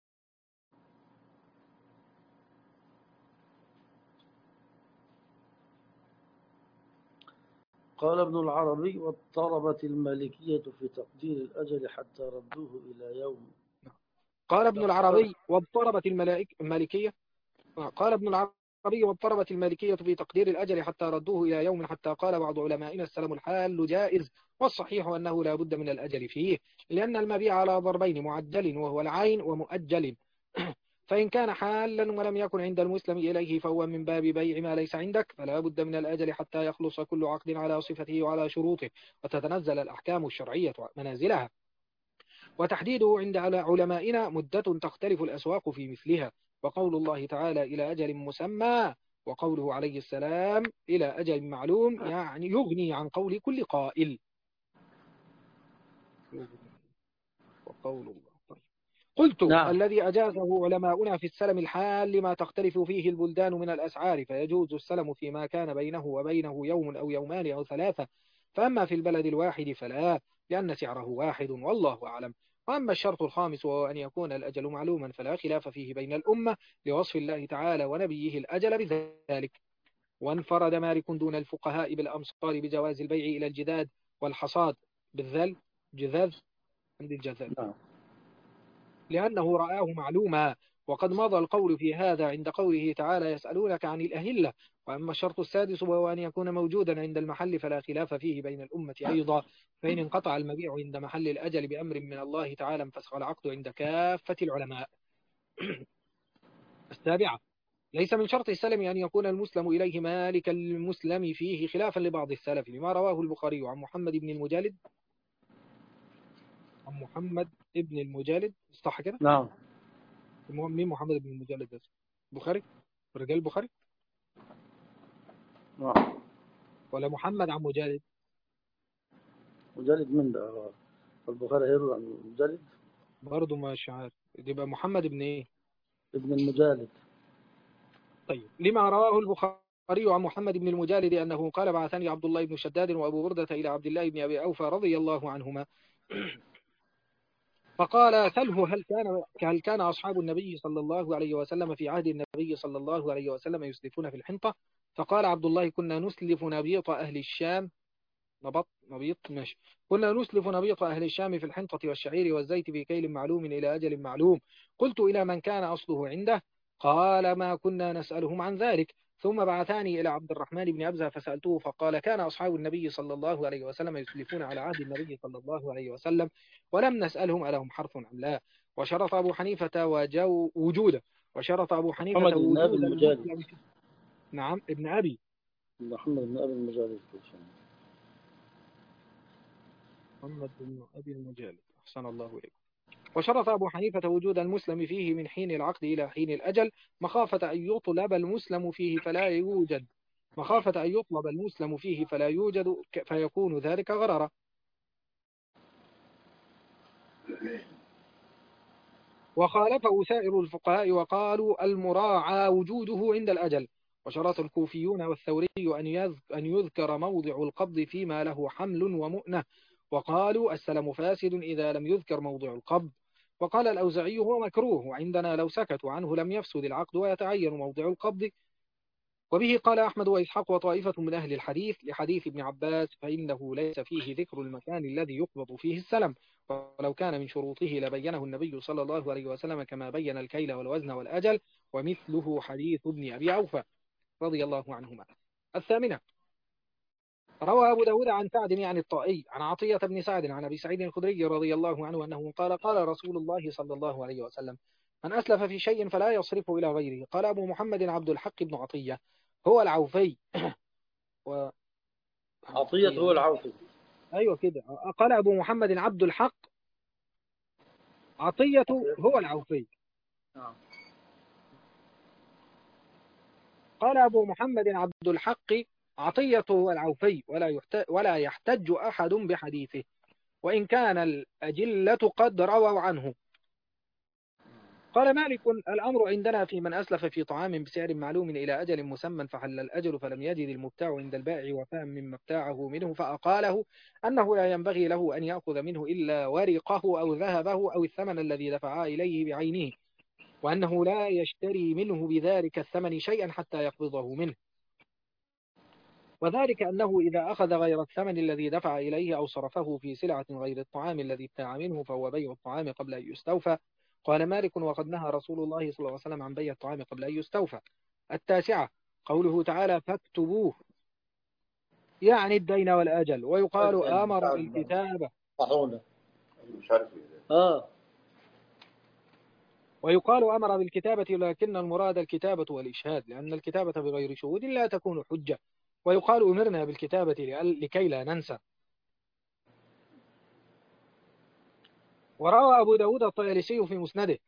قال ابن العربي: واضطربت المالكية في تقدير الأجل حتى ردوه إلى يوم. قال ابن العربي: واضطربت المالكية قال ابن العربي واضطربت المالكية في تقدير الأجل حتى ردوه إلى يوم، حتى قال بعض علمائنا: السلم الحال جائز، والصحيح أنه لا بد من الأجل فيه، لأن المبيع على ضربين: معجل وهو العين، ومؤجل. فإن كان حالا ولم يكن عند المسلم إليه فهو من باب بيع ما ليس عندك، فلا بد من الأجل حتى يخلص كل عقد على صفته وعلى شروطه، وتتنزل الأحكام الشرعية منازلها. وتحديده عند علمائنا مدة تختلف الأسواق في مثلها، وقول الله تعالى: إلى أجل مسمى، وقوله عليه السلام: إلى أجل معلوم، يعني يغني عن قول كل قائل. وقول الله طيب. قلت: نعم. الذي أجازه علماؤنا في السلم الحال لما تختلف فيه البلدان من الأسعار، فيجوز السلم فيما كان بينه وبينه يوم أو يومان أو ثلاثة، فأما في البلد الواحد فلا، لأن سعره واحد، والله أعلم. وأما الشرط الخامس وهو أن يكون الأجل معلوما فلا خلاف فيه بين الأمة، لوصف الله تعالى ونبيه الأجل بذلك. وانفرد مالك دون الفقهاء بالأمصار بجواز البيع إلى الجداد والحصاد بالذل جذاذ عند الجذاذ، لأنه رآه معلوما، وقد مضى القول في هذا عند قوله تعالى: يسألونك عن الأهلة. وأما الشرط السادس وهو أن يكون موجودا عند المحل فلا خلاف فيه بين الأمة أيضا، فإن انقطع المبيع عند محل الأجل بأمر من الله تعالى انفسخ العقد عند كافة العلماء. السابعة: ليس من شرط السلم أن يكون المسلم إليه مالك المسلم فيه، خلافا لبعض السلف، لما رواه البخاري عن محمد بن المجالد عن محمد بن المجالد صح كده؟ نعم. مين محمد بن المجالد ده؟ بخاري؟ رجال البخاري؟ نعم. ولا محمد عن مجالد؟ مجالد من ده؟ البخاري هيروي عن مجالد؟ برضه مش عارف، يبقى محمد بن ايه؟ ابن المجالد. طيب، لما رواه البخاري عن محمد بن المجالد أنه قال: بعثني عبد الله بن شداد وأبو بردة إلى عبد الله بن أبي أوفى رضي الله عنهما، فقال: سله هل كان هل كان أصحاب النبي صلى الله عليه وسلم في عهد النبي صلى الله عليه وسلم يسلفون في الحنطة؟ فقال عبد الله: كنا نسلف نبيط أهل الشام نبط نبيط ماشي. كنا نسلف نبيط أهل الشام في الحنطة والشعير والزيت في كيل معلوم إلى أجل معلوم. قلت إلى من كان أصله عنده؟ قال ما كنا نسألهم عن ذلك. ثم بعثاني إلى عبد الرحمن بن أبزة فسألته فقال كان أصحاب النبي صلى الله عليه وسلم يسلفون على عهد النبي صلى الله عليه وسلم ولم نسألهم ألهم حرف أم لا. وشرط أبو حنيفة وجو وجوده وشرط أبو محمد حنيفة بن أبي وجود المجالد. المسلم. نعم ابن أبي محمد بن أبي المجالد. محمد بن أبي المجالد أحسن الله إليك. وشرط أبو حنيفة وجود المسلم فيه من حين العقد إلى حين الأجل مخافة أن يطلب المسلم فيه فلا يوجد مخافة أن يطلب المسلم فيه فلا يوجد فيكون ذلك غررا. وخالفه سائر الفقهاء وقالوا المراعى وجوده عند الأجل. وشرط الكوفيون والثوري أن يذكر موضع القبض فيما له حمل ومؤنة وقالوا السلم فاسد إذا لم يذكر موضع القبض. وقال الأوزعي هو مكروه وعندنا لو سكتوا عنه لم يفسد العقد ويتعين موضع القبض. وبه قال أحمد وإسحاق وطائفة من أهل الحديث لحديث ابن عباس فإنه ليس فيه ذكر المكان الذي يقبض فيه السلم ولو كان من شروطه لبينه النبي صلى الله عليه وسلم كما بين الكيل والوزن والأجل ومثله حديث ابن أبي أوفى رضي الله عنهما. الثامنة روى أبو داود عن سعد يعني الطائي عن عطية بن سعد عن أبي سعيد الخدري رضي الله عنه أنه قال قال رسول الله صلى الله عليه وسلم من أسلف في شيء فلا يصرفه إلى غيره. قال أبو محمد عبد الحق بن عطية هو العوفي و... عطية هو العوفي. أيوة كده. قال أبو محمد عبد الحق عطية هو العوفي. قال أبو محمد عبد الحق عطية هو العوفي ولا يحتج, ولا يحتج أحد بحديثه وإن كان الأجلة قد رووا عنه. قال مالك الأمر عندنا في من أسلف في طعام بسعر معلوم إلى أجل مسمى فحل الأجل فلم يجد المبتاع عند البائع وفاء مما ابتاعه منه فأقاله أنه لا ينبغي له أن يأخذ منه إلا ورقه أو ذهبه أو الثمن الذي دفعا إليه بعينه وأنه لا يشتري منه بذلك الثمن شيئا حتى يقبضه منه. وذلك أنه إذا أخذ غير الثمن الذي دفع إليه أو صرفه في سلعة غير الطعام الذي ابتاع منه فهو بيع الطعام قبل أن يستوفى. قال مالك وقد نهى رسول الله صلى الله عليه وسلم عن بيع الطعام قبل أن يستوفى. التاسعة قوله تعالى فاكتبوه يعني الدين والأجل. ويقال آمر بالكتابة آه. ويقال أمر بالكتابة لكن المراد الكتابة والإشهاد لأن الكتابة بغير شهود لا تكون حجة. ويقال أمرنا بالكتابة لكي لا ننسى. وروى أبو داود الطيالسي في مسنده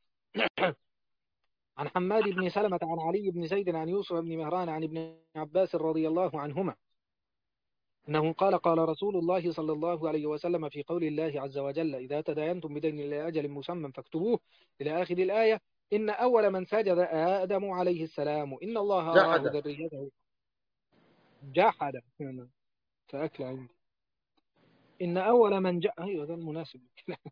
عن حماد بن سلمة عن علي بن زيد عن يوسف بن مهران عن ابن عباس رضي الله عنهما أنه قال قال رسول الله صلى الله عليه وسلم في قول الله عز وجل إذا تداينتم بدين إلى أجل مسمى فاكتبوه إلى آخر الآية إن أول من سجد آدم عليه السلام إن الله أراه ذريته جحد فأكل عندي إن أول من جاء أيوة ده المناسب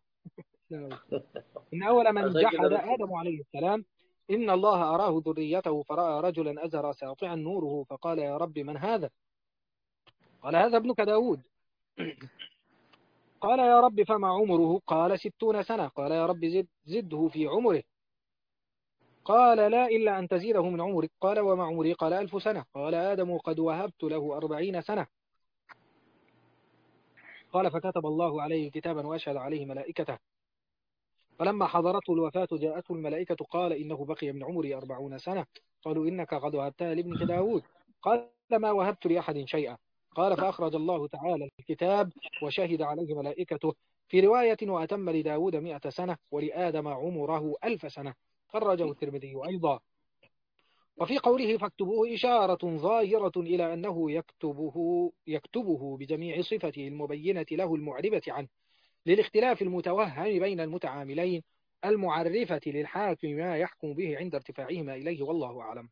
إن أول من جحد آدم عليه السلام إن الله أراه ذريته فرأى رجلا أزهر ساطعا نوره فقال يا رب من هذا؟ قال هذا ابنك داود. قال يا رب فما عمره؟ قال ستون سنة. قال يا رب زد زده في عمره. قال لا إلا أن تزيده من عمرك. قال وما عمري؟ قال ألف سنة. قال آدم قد وهبت له أربعين سنة. قال فكتب الله عليه كتابا وأشهد عليه ملائكته فلما حضرته الوفاة جاءته الملائكة قال إنه بقي من عمري أربعون سنة. قالوا إنك قد وهبتها لابنك داود. قال ما وهبت لأحد شيئا. قال فأخرج الله تعالى الكتاب وشهد عليه ملائكته. في رواية وأتم لداود مئة سنة ولآدم عمره ألف سنة. خرجه الترمذي أيضا. وفي قوله فاكتبوه إشارة ظاهرة إلى أنه يكتبه, يكتبه بجميع صفته المبينة له المعربة عنه للاختلاف المتوهم بين المتعاملين المعرفة للحاكم ما يحكم به عند ارتفاعهما إليه والله أعلم.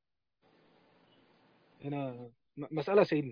هنا مسألة سيدنا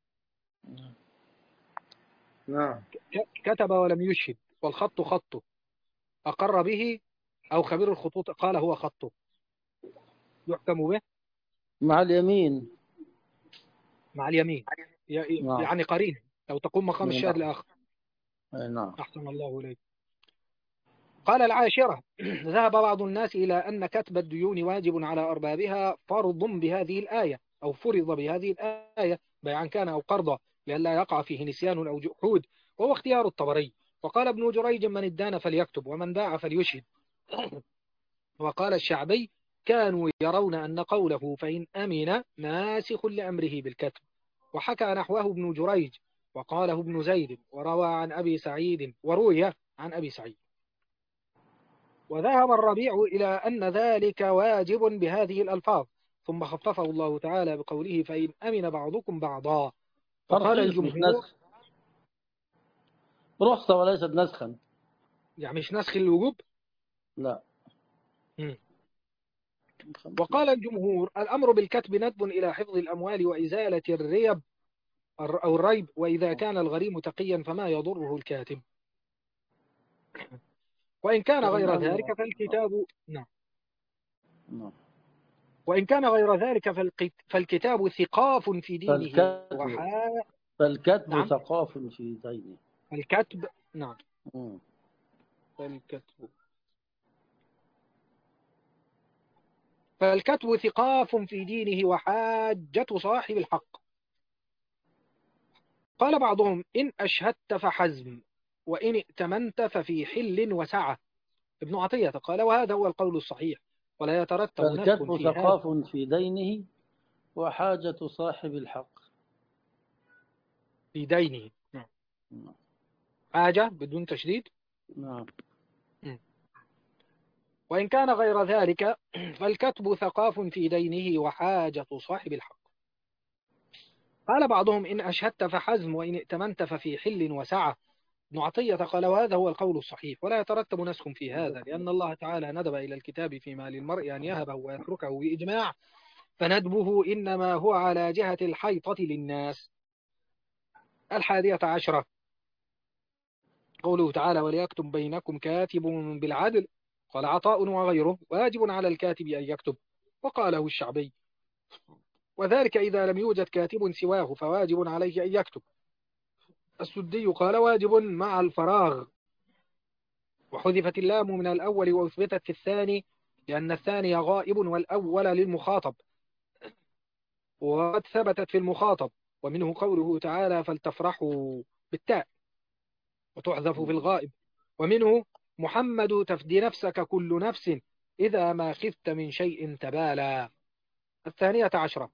نعم. كتب ولم يشهد والخط خطه أقر به أو خبير الخطوط قال هو خطه يحكم به مع اليمين مع اليمين يعني قرين أو تقوم مقام الشاهد نعم. الآخر. نعم. أحسن الله إليك. قال العاشرة: ذهب بعض الناس إلى أن كتب الديون واجب على أربابها فرض بهذه الآية، أو فرض بهذه الآية بيعا كان أو قرضا، لئلا يقع فيه نسيان أو جحود، وهو اختيار الطبري. وقال ابن جريج: من ادان فليكتب، ومن باع فليشهد. وقال الشعبي: كانوا يرون أن قوله فإن أمن ناسخ لأمره بالكتب. وحكى نحوه ابن جريج، وقاله ابن زيد، وروى عن أبي سعيد وروي عن أبي سعيد. وذهب الربيع إلى أن ذلك واجب بهذه الألفاظ، ثم خففه الله تعالى بقوله فإن أمن بعضكم بعضا. وقال ترخيص مش الجمهور، نسخ، رخصة وليست نسخا. يعني مش نسخ الوجوب. لا. م. وقال الجمهور: الأمر بالكتب ندب إلى حفظ الأموال وإزالة الريب أو الريب، وإذا كان الغريم تقيا فما يضره الكاتب. وإن كان فإن غير أمن. ذلك فالكتاب نعم نعم. وإن كان غير ذلك فالق- فالكتاب ثقاف في دينه فالكتب وحا فالكتب نعم ثقاف في دينه. الكتب نعم مم. فالكتب فالكتب ثقاف في دينه وحاجة صاحب الحق. قال بعضهم: إن أشهدت فحزم، وإن ائتمنت ففي حل وسعة. ابن عطية قال: وهذا هو القول الصحيح، ولا يترتب نسخ فالكتب في هذا. ثقاف في دينه وحاجة صاحب الحق. في دينه نعم. نعم. حاجة بدون تشديد. نعم. م. وإن كان غير ذلك فالكتب ثقاف في دينه وحاجة صاحب الحق. قال بعضهم: إن أشهدت فحزم، وإن ائتمنت ففي حل وسعة. ابن عطية قال: وهذا هو القول الصحيح، ولا يترتب نسخ في هذا، لأن الله تعالى ندب إلى الكتاب فيما للمرء أن يهبه ويتركه بإجماع، فندبه إنما هو على جهة الحيطة للناس. الحادية عشرة قوله تعالى: وليكتب بينكم كاتب بالعدل. قال عطاء وغيره: واجب على الكاتب أن يكتب. وقاله الشعبي: وذلك إذا لم يوجد كاتب سواه فواجب عليه أن يكتب. السدي قال: واجب مع الفراغ، وحذفت اللام من الأول وأثبتت في الثاني، لأن الثاني غائب والأول للمخاطب، وقد ثبتت في المخاطب. ومنه قوله تعالى: فلتفرحوا بالتاء، وتحذف في الغائب. ومنه محمد تفدي نفسك كل نفس إذا ما خفت من شيء تبالى. الثانية عشرة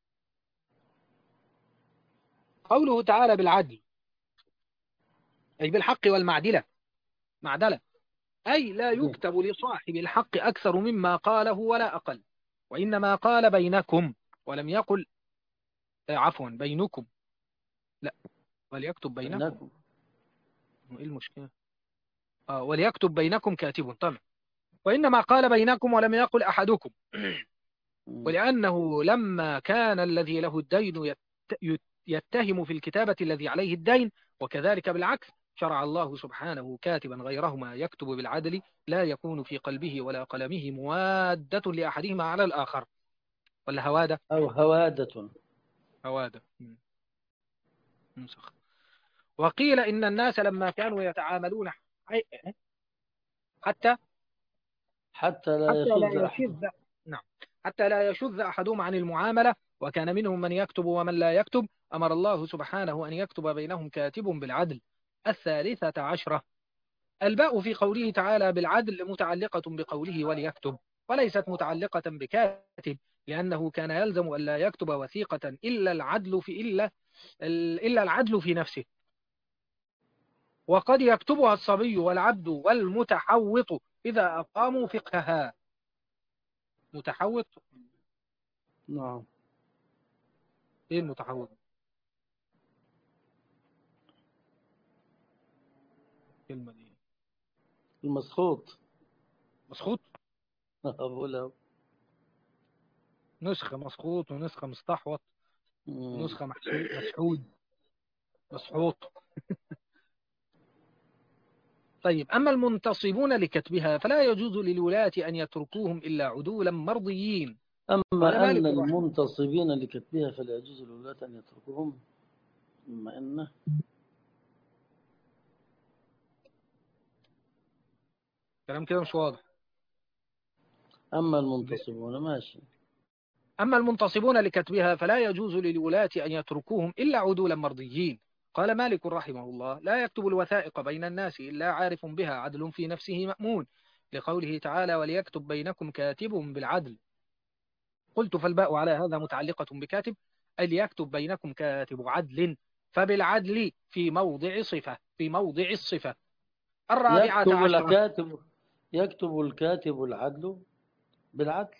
قوله تعالى بالعدل، أي بالحق والمعدلة، معدلة، أي لا يكتب لصاحب الحق أكثر مما قاله ولا أقل، وإنما قال بينكم، ولم يقل آه، عفوا بينكم، لا، وليكتب بينكم. بينكم. إيه المشكلة؟ آه وليكتب بينكم كاتب طبعا، وإنما قال بينكم ولم يقل أحدكم، مم. ولأنه لما كان الذي له الدين يت- يت- يتهم في الكتابة الذي عليه الدين، وكذلك بالعكس، شرع الله سبحانه كاتبا غيرهما يكتب بالعدل، لا يكون في قلبه ولا قلمه موادة لأحدهما على الآخر، ولا هوادة. أو هوادة. هوادة م. نسخ. وقيل إن الناس لما كانوا يتعاملون حي- حتى حتى لا حتى لا يشذ أحد. يشذ نعم حتى لا يشذ أحدهم عن المعاملة، وكان منهم من يكتب ومن لا يكتب، أمر الله سبحانه أن يكتب بينهم كاتب بالعدل. الثالثة عشرة الباء في قوله تعالى بالعدل متعلقة بقوله وليكتب، وليست متعلقة بكاتب، لأنه كان يلزم أن لا يكتب وثيقة إلا العدل في إلا إلا العدل في نفسه، وقد يكتبها الصبي والعبد والمتحوط إذا أقاموا فقهها. متحوط، نعم. إيه المتحوط؟ الكلمة دي المسخوط. مسخوط. أقولها. نسخة مسخوط، ونسخة مستحوط، مم. ونسخة محسود مسحود مسحوط. طيب، أما المنتصبون لكتبها فلا يجوز للولاة أن يتركوهم إلا عدولا مرضيين. قال أما أن مالك رحمه المنتصبين لكتبها فلا يجوز للولاة أن يتركوهم. أما إن كلام كده مش واضح. أما المنتصبون ماشي. أما المنتصبون لكتبها فلا يجوز للولاة أن يتركوهم إلا عدولا مرضيين. قال مالك رحمه الله: لا يكتب الوثائق بين الناس إلا عارف بها عدل في نفسه مأمون، لقوله تعالى: وليكتب بينكم كاتب بالعدل. قلت: فالباء على هذا متعلقة بكاتب، أي ليكتب بينكم كاتب عدل، فبالعدل في موضع صفة في موضع الصفة. الرابعة يكتب عشرة. الكاتب يكتب الكاتب العدل بالعدل،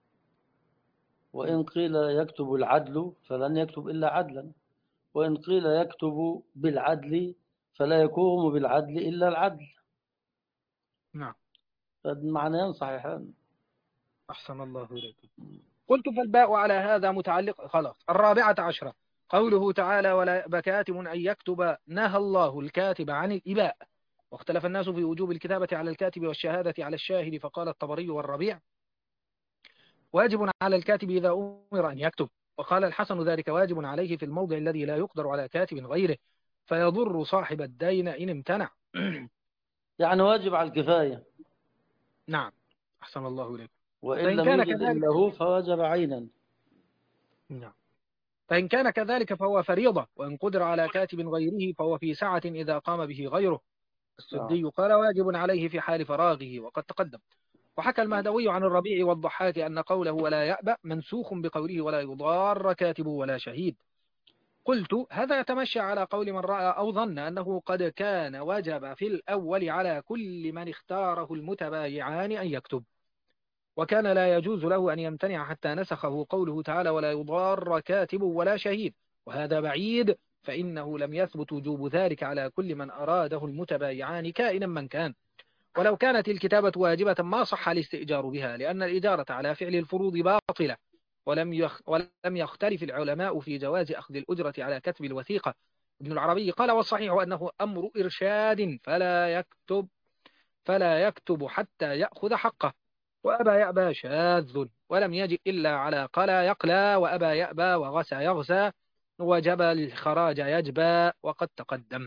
وإن قيل يكتب العدل فلن يكتب إلا عدلا، وإن قيل يكتب بالعدل فلا يكون بالعدل إلا العدل، نعم، فالمعنيان صحيحان. أحسن الله إليكم. قلت: فالباء على هذا متعلق. خلاص. الرابعة عشرة قوله تعالى: ولا يأبى كاتب أن يكتب، نهى الله الكاتب عن الإباء. واختلف الناس في وجوب الكتابة على الكاتب والشهادة على الشاهد، فقال الطبري والربيع: واجب على الكاتب إذا أمر أن يكتب. وقال الحسن: ذلك واجب عليه في الموضع الذي لا يقدر على كاتب غيره، فيضر صاحب الدين إن امتنع. يعني واجب على الكفاية، نعم، أحسن الله إليكم. وإن فإن لم كان يوجد كذلك إلا هو فوجب عينا. نعم فإن كان كذلك فهو فريضة، وإن قدر على كاتب غيره فهو في سعة إذا قام به غيره. نعم. السدي قال: واجب عليه في حال فراغه، وقد تقدم. وحكى المهدوي عن الربيع والضحاك أن قوله ولا يأبأ منسوخ بقوله ولا يضار كاتب ولا شهيد. قلت: هذا يتمشى على قول من رأى أو ظن أنه قد كان وجب في الأول على كل من اختاره المتبايعان أن يكتب، وكان لا يجوز له أن يمتنع حتى نسخه قوله تعالى: ولا يضار كاتب ولا شهيد. وهذا بعيد، فإنه لم يثبت وجوب ذلك على كل من أراده المتبايعان كائنا من كان. ولو كانت الكتابة واجبة ما صح الاستئجار بها، لأن الإجارة على فعل الفروض باطلة. ولم يخ ولم يختلف العلماء في جواز أخذ الأجرة على كتب الوثيقة. ابن العربي قال: والصحيح أنه أمر إرشاد، فلا يكتب فلا يكتب حتى يأخذ حقه. وأبى يأبى شاذ، ولم يجئ إلا على قلا يقلى، وأبى يأبى وغسى يغسى، وجب الخراج يجبى، وقد تقدم.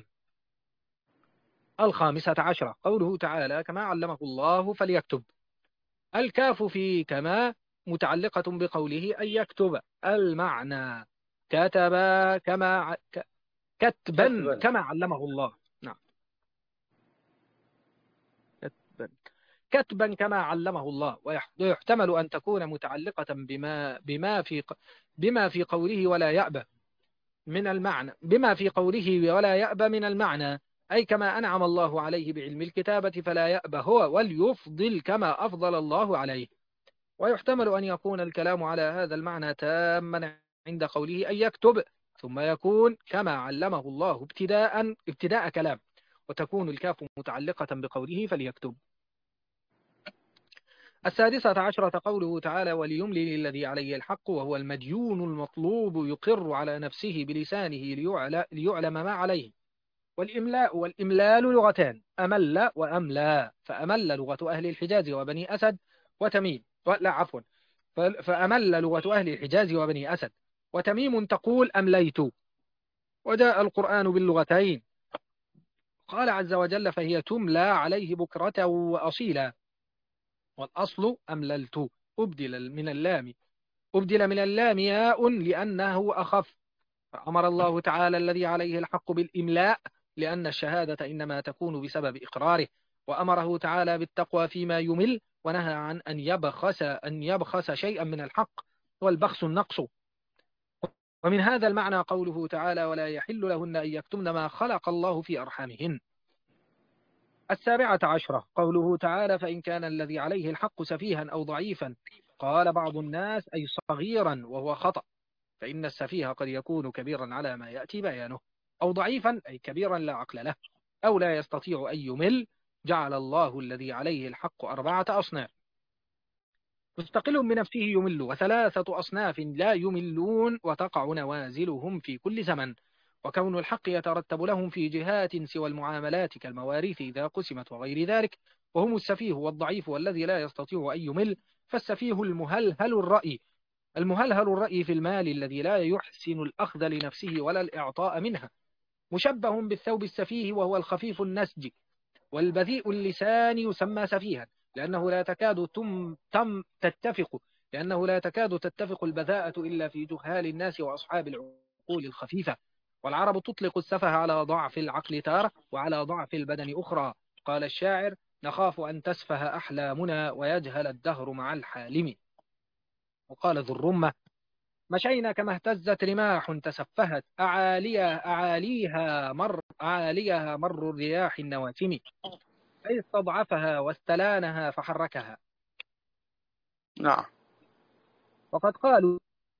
الخامسة عشرة قوله تعالى: كما علمه الله فليكتب. الكاف في كما متعلقة بقوله أن يكتب. المعنى كتب كما ع- ك- كتبا كتبا. كما علمه الله. نعم، كتبا كتبا كما علمه الله. ويح- ويحتمل أن تكون متعلقة بما بما في ق- بما في قوله ولا يأبى من المعنى بما في قوله ولا يأبى من المعنى، أي كما أنعم الله عليه بعلم الكتابة فلا يأبى هو، وليفضل كما أفضل الله عليه. ويحتمل أن يكون الكلام على هذا المعنى تاما عند قوله أن يكتب، ثم يكون كما علمه الله ابتداء ابتداء كلام، وتكون الكاف متعلقة بقوله فليكتب. السادسة عشرة قوله تعالى: وليملل الذي عليه الحق وهو المديون المطلوب يقر على نفسه بلسانه ليعلى ليعلم ما عليه. والإملاء والإملال لغتان: أمل وأملى. فأمل لغة أهل الحجاز وبني أسد وتميم، لا عفوا ف- فأمل لغة أهل الحجاز وبني أسد، وتميم تقول أمليت. وجاء القرآن باللغتين. قال عز وجل: فهي تملى عليه بكرة وأصيلا. والأصل أمللت، أبدل من اللام أبدل من اللام ياء لأنه أخف. فأمر الله تعالى الذي عليه الحق بالإملاء، لأن الشهادة إنما تكون بسبب إقراره. وأمره تعالى بالتقوى فيما يمل، ونهى عن أن يبخس أن يبخس شيئا من الحق، والبخس النقص. ومن هذا المعنى قوله تعالى: ولا يحل لهن أن يكتمن ما خلق الله في أرحامهن. السابعة عشرة قوله تعالى: فإن كان الذي عليه الحق سفيها أو ضعيفا. قال بعض الناس: أي صغيرا، وهو خطأ، فإن السفيه قد يكون كبيرا على ما يأتي بيانه، أو ضعيفا أي كبيرا لا عقل له، أو لا يستطيع أن يمل. جعل الله الذي عليه الحق أربعة أصناف: مستقل بنفسه يمل، وثلاثة أصناف لا يملون وتقع نوازلهم في كل زمن. وكون الحق يترتب لهم في جهات سوى المعاملات كالمواريث إذا قسمت وغير ذلك، وهم السفيه والضعيف والذي لا يستطيع أن يمل. فالسفيه المهلهل الرأي المهلهل الرأي في المال الذي لا يحسن الأخذ لنفسه ولا الإعطاء منها، مشبه بالثوب السفيه وهو الخفيف النسج، والبذيء اللسان يسمى سفيها لأنه لا تكاد تم تم تتفق لأنه لا تكاد تتفق البذاءة إلا في جهال الناس وأصحاب العقول الخفيفة. والعرب تطلق السفه على ضعف العقل تارة وعلى ضعف البدن أخرى. قال الشاعر: نخاف أن تسفه أحلامنا ويجهل الدهر مع الحالم. وقال ذو الرمة: مشينا كما اهتزت رماح تسفهت أعاليها أعاليها مر أعاليها مر الرياح النواتم، أي استضعفها واستلانها فحركها. نعم. وقد قالوا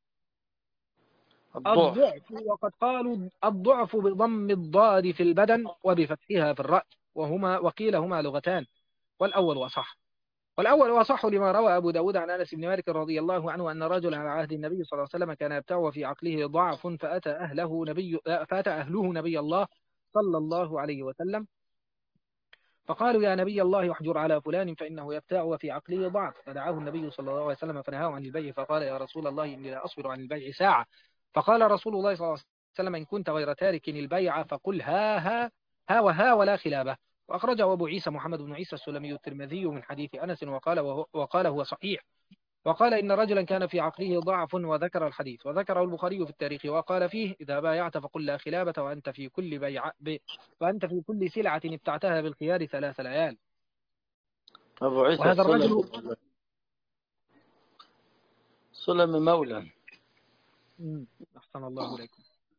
الضعف. الضعف وقد قالوا الضعف بضم الضاد في البدن وبفتحها في الرأس، وهما وقيل هما لغتان، والأول أصح. والأول أصح لما روى أبو داود عن أنس بن مالك رضي الله عنه أن رجلا على عهد النبي صلى الله عليه وسلم كان يبتاع وفي عقله ضعف، فأتى أهله نبي فأتى أهله نبي الله صلى الله عليه وسلم فقالوا: يا نبي الله احجر على فلان فإنه يبتاع وفي عقله ضعف. فدعاه النبي صلى الله عليه وسلم فنهاه عن البيع، فقال: يا رسول الله إني لا أصبر عن البيع ساعة. فقال رسول الله صلى الله عليه وسلم: إن كنت غير تارك البيع فقل ها ها ها وها ولا خلابه. وأخرجه أبو عيسى محمد بن عيسى السلمي الترمذي من حديث أنس وقال وهو وقال هو صحيح. وقال إن رجلا كان في عقله ضعف وذكر الحديث، وذكره البخاري في التاريخ وقال فيه: إذا بايعت فقل لا خلابة وأنت في كل بيع ب... وأنت في كل سلعة ابتعتها بالخيار ثلاث ليال. أبو عيسى وهذا الرجل السلمي سلمي مولى. أحسن الله إليكم.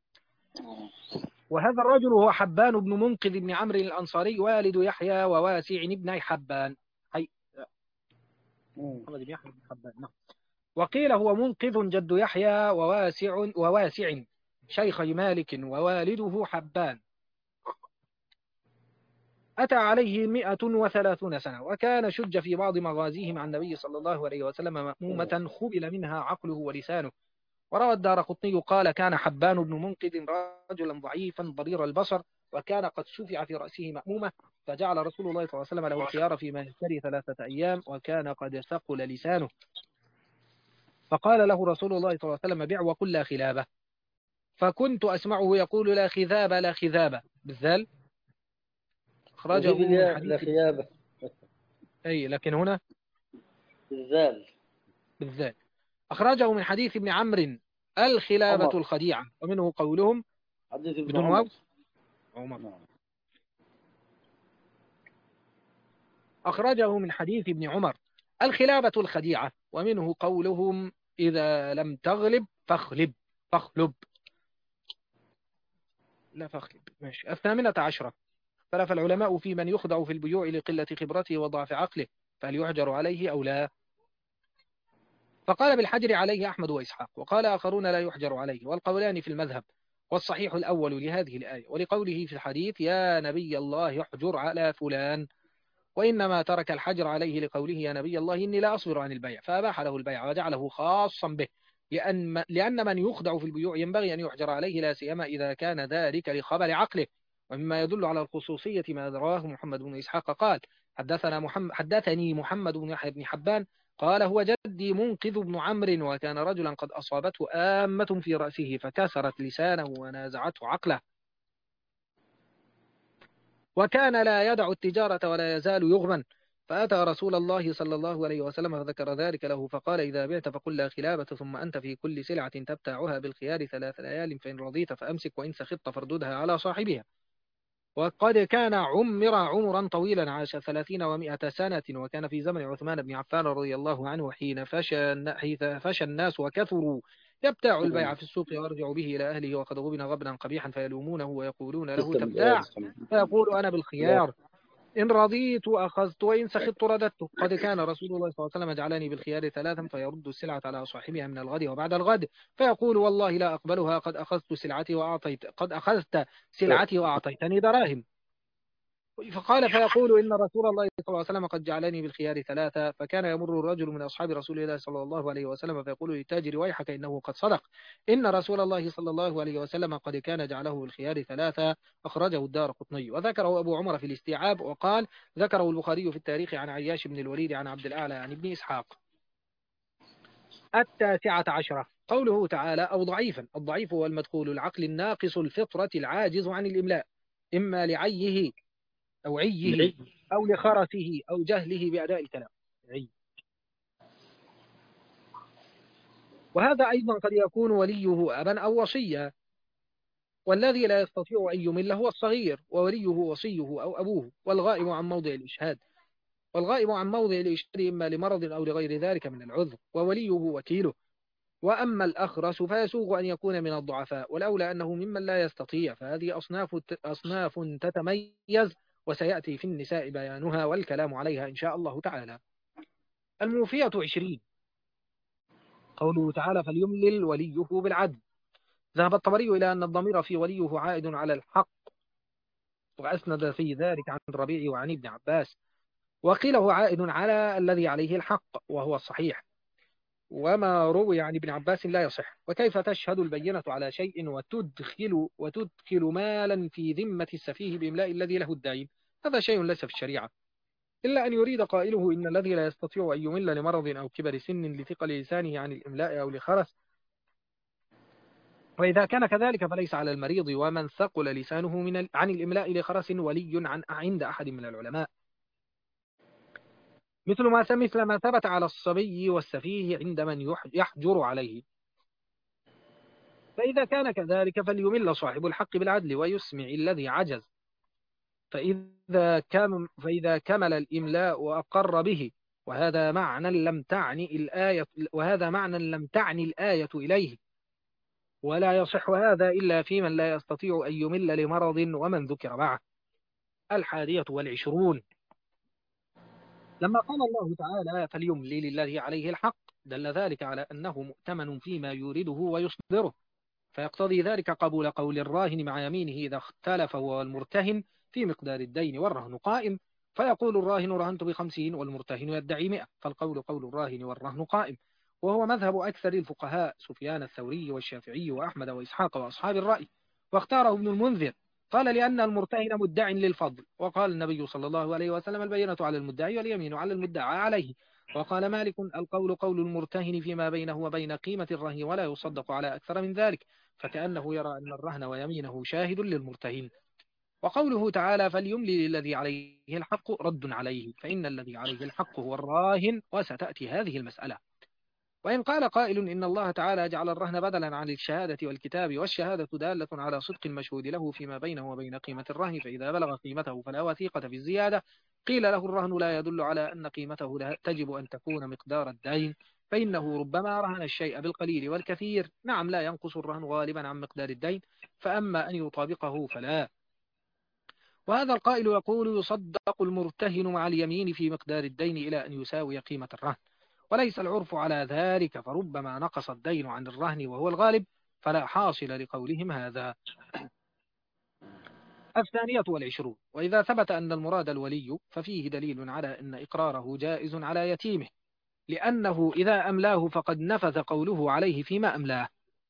وهذا الرجل هو حبان بن منقذ بن عمرو الأنصاري والد يحيى وواسع بن حبان. أي محمد بن يحيى بن حبان. نعم. وقيل هو منقذ جد يحيى وواسع وواسع شيخي مالك، ووالده حبان. أتى عليه مئة وثلاثون سنة، وكان شج في بعض مغازيه مع النبي صلى الله عليه وسلم مأمومة خبل منها عقله ولسانه. وروى الدارقطني قال: كان حبان بن منقذ رجلا ضعيفا ضرير البصر، وكان قد شفع في رأسه مأمومة، فجعل رسول الله صلى الله عليه وسلم له الخيار فيما يشتري ثلاثة أيام، وكان قد ثقل لسانه. فقال له رسول الله صلى الله عليه وسلم: بع وقل لا خلابة. فكنت أسمعه يقول: لا خذاب لا خذاب بالذال. أخرجه من حديث لا خيابة. أي لكن هنا بالذال. بالذال. أخرجه من حديث ابن عمرو الخلابة عمر. الخديعة، ومنه قولهم حديث ابن بدون عمر. واو عمر. أخرجه من حديث ابن عمر الخلابة الخديعة، ومنه قولهم: إذا لم تغلب فاخلب فاخلب لا فاخلب. ماشي. الثامنة عشرة: اختلف العلماء في من يخدع في البيوع لقلة خبرته وضعف عقله، فهل يحجر عليه أو لا؟ فقال بالحجر عليه أحمد وإسحاق، وقال آخرون لا يحجر عليه، والقولان في المذهب. والصحيح الأول لهذه الآية ولقوله في الحديث: يا نبي الله يحجر على فلان، وإنما ترك الحجر عليه لقوله: يا نبي الله إني لا أصبر عن البيع، فأباح له البيع وجعله خاصا به، لأن لأن من يخدع في البيوع ينبغي أن يحجر عليه، لا سيما إذا كان ذلك لخبر عقله. ومما يدل على الخصوصية ما رواه محمد بن إسحاق قال: حدثنا محمد حدثني محمد بن يحيى بن حبان قال: هو جدي منقذ بن عمرو، وكان رجلا قد أصابته آمة في رأسه فكسرت لسانه ونازعته عقله، وكان لا يدع التجارة ولا يزال يغمن. فأتى رسول الله صلى الله عليه وسلم فذكر ذلك له، فقال: إذا بعت فقل لا خلابة، ثم أنت في كل سلعة تبتاعها بالخيار ثلاث ليال، فإن رضيت فأمسك، وإن سخطت فارددها على صاحبها. وقد كان عمر عمرا طويلا، عاش ثلاثين ومائة سنة، وكان في زمن عثمان بن عفان رضي الله عنه حين فشى حين فشى الناس وكثروا، يبتاع البيع في السوق ويرجع به إلى أهله وقد غبن غبنا قبيحا، فيلومونه ويقولون له: تبتاع؟ فيقول: أنا بالخيار، إن رضيت أخذت وإن سخطت رددت. قد كان رسول الله صلى الله عليه وسلم جعلني بالخيار ثلاثا، فيرد السلعة على صاحبها من الغد وبعد الغد، فيقول: والله لا أقبلها، قد أخذت سلعتي وأعطيت قد أخذت سلعتي وأعطيتني دراهم. فقال: فيقول: إن رسول الله صلى الله عليه وسلم قد جعلني بالخيار ثلاثة. فكان يمر الرجل من أصحاب رسول الله صلى الله عليه وسلم فيقول للتاجر: ويحك إنه قد صدق، إن رسول الله صلى الله عليه وسلم قد كان جعله بالخيار ثلاثة. أخرجه الدارقطني. وذكره أبو عمر في الاستيعاب، وقال: ذكره البخاري في التاريخ عن عياش بن الوليد عن عبد الأعلى عن ابن إسحاق. التاسعة عشرة قوله تعالى أو ضعيفا. الضعيف هو المدخول العقل الناقص الفطرة العاجز عن الإملاء، إما لعيه أو عيه أو لخرسه أو جهله بأداء الكلام. عي. وهذا أيضا قد يكون وليه أبا أو وصيا، والذي لا يستطيع أن يمل هو الصغير، ووليه وصيه أو أبوه، والغائب عن موضع الإشهاد. والغائب عن موضع الإشهاد إما لمرض أو لغير ذلك من العذر، ووليه وكيله. وأما الأخرس فيسوغ أن يكون من الضعفاء، والأولى أنه ممن لا يستطيع، فهذه أصناف أصناف تتميز، وسيأتي في النساء بيانها والكلام عليها إن شاء الله تعالى. الموفية عشرين قوله تعالى فليملل وليه بالعدل. ذهب الطبري إلى أن الضمير في وليه عائد على الحق، وأسند في ذلك عن الربيع وعن ابن عباس، وقيل هو عائد على الذي عليه الحق وهو الصحيح، وما روي عن ابن عباس لا يصح. وكيف تشهد البينة على شيء وتدخل وتدخل مالا في ذمة السفيه بإملاء الذي له الدين؟ هذا شيء ليس في الشريعة، إلا أن يريد قائله إن الذي لا يستطيع أن يمل لمرض أو كبر سن لثقل لسانه عن الإملاء أو لخرس. وإذا كان كذلك فليس على المريض ومن ثقل لسانه من عن الإملاء لخرس ولي عن عند أحد من العلماء، مثل ما مثل ما ثبت على الصبي والسفيه عند من يحجر عليه. فإذا كان كذلك فليمل صاحب الحق بالعدل ويسمع الذي عجز. فإذا كم فإذا كمل الإملاء وأقر به، وهذا معنى لم تعني الآية وهذا معنى لم تعني الآية إليه، ولا يصح هذا إلا في من لا يستطيع أن يمل لمرض ومن ذكر معه. الحادية والعشرون لما قال الله تعالى فليملل الذي عليه الحق، دل ذلك على أنه مؤتمن فيما يريده ويصدره، فيقتضي ذلك قبول قول الراهن مع يمينه إذا اختلف هو والمرتهن في مقدار الدين والرهن قائم، فيقول الراهن رهنت بخمسين والمرتهن يدعي مئة، فالقول قول الراهن والرهن قائم. وهو مذهب أكثر الفقهاء سفيان الثوري والشافعي وأحمد وإسحاق وأصحاب الرأي، واختاره ابن المنذر قال لأن المرتهن مدع للفضل، وقال النبي صلى الله عليه وسلم البينة على المدعي واليمين على المدعى عليه. وقال مالك القول قول المرتهن فيما بينه وبين قيمة الرهن ولا يصدق على أكثر من ذلك، فكأنه يرى أن الرهن ويمينه شاهد للمرتهن. وقوله تعالى فليملل الذي عليه الحق رد عليه، فإن الذي عليه الحق هو الراهن، وستأتي هذه المسألة. وإن قال قائل إن الله تعالى جعل الرهن بدلا عن الشهادة والكتاب، والشهادة دالة على صدق المشهود له فيما بينه وبين قيمة الرهن، فإذا بلغ قيمته فلا وثيقة في الزيادة، قيل له الرهن لا يدل على أن قيمته تجب أن تكون مقدار الدين، فإنه ربما رهن الشيء بالقليل والكثير، نعم لا ينقص الرهن غالبا عن مقدار الدين، فأما أن يطابقه فلا. وهذا القائل يقول يصدق المرتهن مع اليمين في مقدار الدين إلى أن يساوي قيمة الرهن، وليس العرف على ذلك، فربما نقص الدين عن الرهن وهو الغالب، فلا حاصل لقولهم هذا. الثانية والعشرون وإذا ثبت أن المراد الولي ففيه دليل على أن إقراره جائز على يتيمه، لأنه إذا أملاه فقد نفذ قوله عليه فيما أملاه.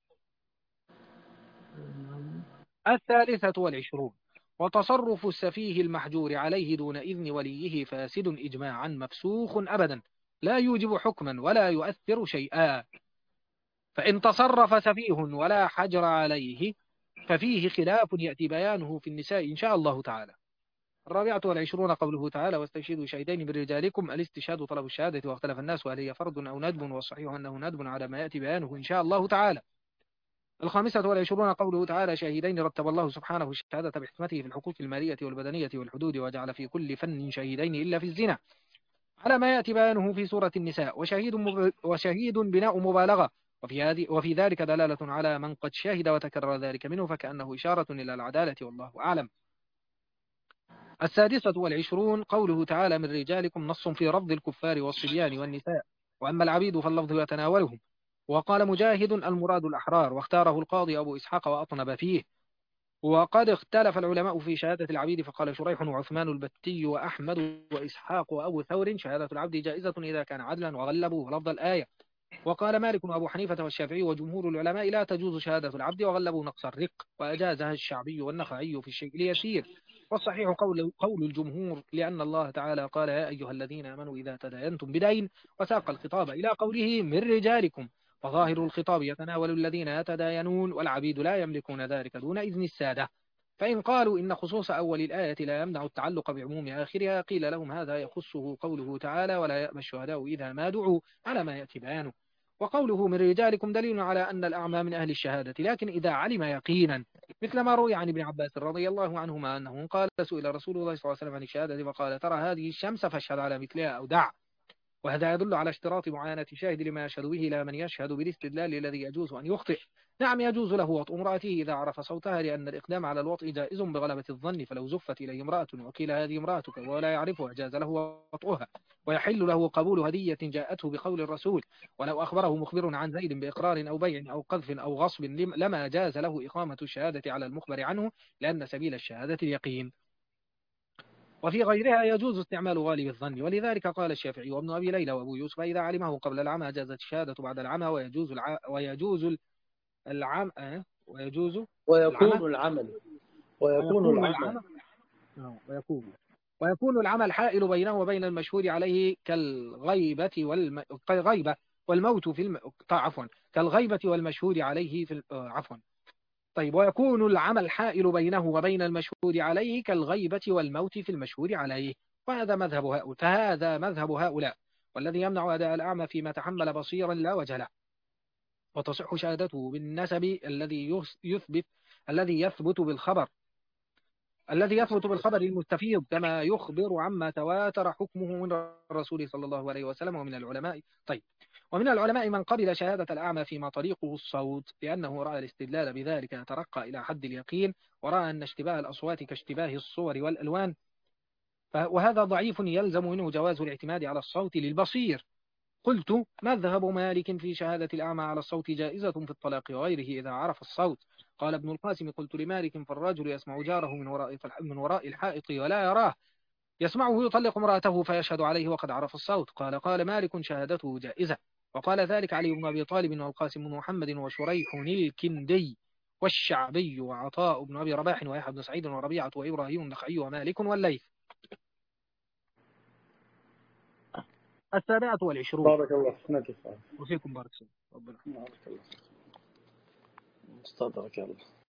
الثالثة والعشرون وتصرف السفيه المحجور عليه دون إذن وليه فاسد إجماعا مفسوخ أبدا، لا يوجب حكما ولا يؤثر شيئا. فإن تصرف سفيه ولا حجر عليه ففيه خلاف يأتي بيانه في النساء إن شاء الله تعالى. الرابعة والعشرون قوله تعالى واستشهدوا شهيدين من رجالكم، الاستشهاد طلب الشهادة، واختلف الناس وهل هي فرض أو ندب، والصحيح أنه ندب على ما يأتي بيانه إن شاء الله تعالى. الخامسة والعشرون قوله تعالى شهيدين رتب الله سبحانه الشهادة بحكمته في الحقوق المالية والبدنية والحدود، وجعل في كل فن شهيدين إلا في الزنا، على ما يأتي بيانه في سورة النساء. وشهيد, مب... وشهيد بناء مبالغة، وفي, هذه وفي ذلك دلالة على من قد شهد وتكرر ذلك منه، فكأنه إشارة إلى العدالة والله أعلم. السادسة والعشرون قوله تعالى من رجالكم، نص في رفض الكفار والصبيان والنساء، وأما العبيد فاللفظ يتناولهم. وقال مجاهد المراد الأحرار، واختاره القاضي أبو إسحاق وأطنب فيه. وقد اختلف العلماء في شهادة العبيد، فقال شريح وعثمان البتي وأحمد وإسحاق وأبو ثور شهادة العبد جائزة إذا كان عدلا، وغلبوا لفظ الآية. وقال مالك وأبو حنيفة والشافعي وجمهور العلماء لا تجوز شهادة العبد، وغلبوا نقص الرق، وأجازها الشعبي والنخعي في الشيء اليسير. والصحيح قول, قول الجمهور، لأن الله تعالى قال يا أيها الذين آمنوا إذا تداينتم بدين، وساق الخطاب إلى قوله من رجالكم، فظاهر الخطاب يتناول الذين يتداينون، والعبيد لا يملكون ذلك دون إذن السادة. فإن قالوا إن خصوص أول الآية لا يمنع التعلق بعموم آخرها، قيل لهم هذا يخصه قوله تعالى ولا يأبى الشهداء إذا ما دعوا، على ما يأتي بيانه. وقوله من رجالكم دليل على أن الأعمى من أهل الشهادة، لكن إذا علم يقينا، مثل ما روي عن ابن عباس رضي الله عنهما أنه قال سئل رسول الله صلى الله عليه وسلم عن الشهادة فقال ترى هذه الشمس فاشهد على مثلها أو دع. وهذا يدل على اشتراط معاينة الشاهد لما يشهد به لا من يشهد بالاستدلال الذي يجوز أن يخطئ. نعم يجوز له وطء امرأته إذا عرف صوتها، لأن الإقدام على الوطء جائز بغلبة الظن، فلو زفت إليه امرأة وقيل هذه امرأتك ولا يعرفها جاز له وطئها، ويحل له قبول هدية جاءته بقول الرسول. ولو أخبره مخبر عن زيد بإقرار أو بيع أو قذف أو غصب لما جاز له إقامة الشهادة على المخبر عنه، لأن سبيل الشهادة اليقين. وفي غيرها يجوز استعمال غالب الظن، ولذلك قال الشافعي وابن أبي ليلى وأبو يوسف إذا علمه قبل العمى جازت الشهادة بعد العمى، ويجوز الع... ويجوز العمى ويجوز العمى ويكون العمل ويكون ويكون العمل العمى آه، ويكون ويكون العمى الحائل بينه وبين المشهود عليه كالغيبة والم... كالغيبة والموت في الم... عفوا كالغيبة والمشهود عليه في ال... آه، عفوا طيب ويكون العمى الحائل بينه وبين المشهود عليه كالغيبة والموت في المشهود عليه. وهذا مذهب هؤلاء فهذا مذهب هؤلاء والذي يمنع أداء الأعمى فيما تحمل بصيرا لا وجه له، وتصح شهادته بالنسب الذي يثبت الذي يثبت بالخبر الذي يثبت بالخبر المستفيض، كما يخبر عما تواتر حكمه من الرسول صلى الله عليه وسلم ومن العلماء. طيب ومن العلماء من قبل شهادة الأعمى فيما طريقه الصوت، لأنه رأى الاستدلال بذلك يترقى إلى حد اليقين، ورأى أن اشتباه الأصوات كاشتباه الصور والألوان، وهذا ضعيف يلزم منه جواز الاعتماد على الصوت للبصير. قلت مذهب مالك في شهادة الأعمى على الصوت جائزة في الطلاق وغيره إذا عرف الصوت. قال ابن القاسم قلت لمالك فالرجل يسمع جاره من وراء من وراء الحائط ولا يراه، يسمعه يطلق امرأته فيشهد عليه وقد عرف الصوت. قال قال مالك شهادته جائزة. وقال ذلك علي بن أبي طالب والقاسم بن محمد وشريح الكندي والشعبي وعطاء بن أبي رباح ويحيى بن سعيد وربيعة وإبراهيم النخعي ومالك والليث. السابعة والعشرون. بارك الله فيك. وفيكم بارك الله. بارك الله. استدرك الله.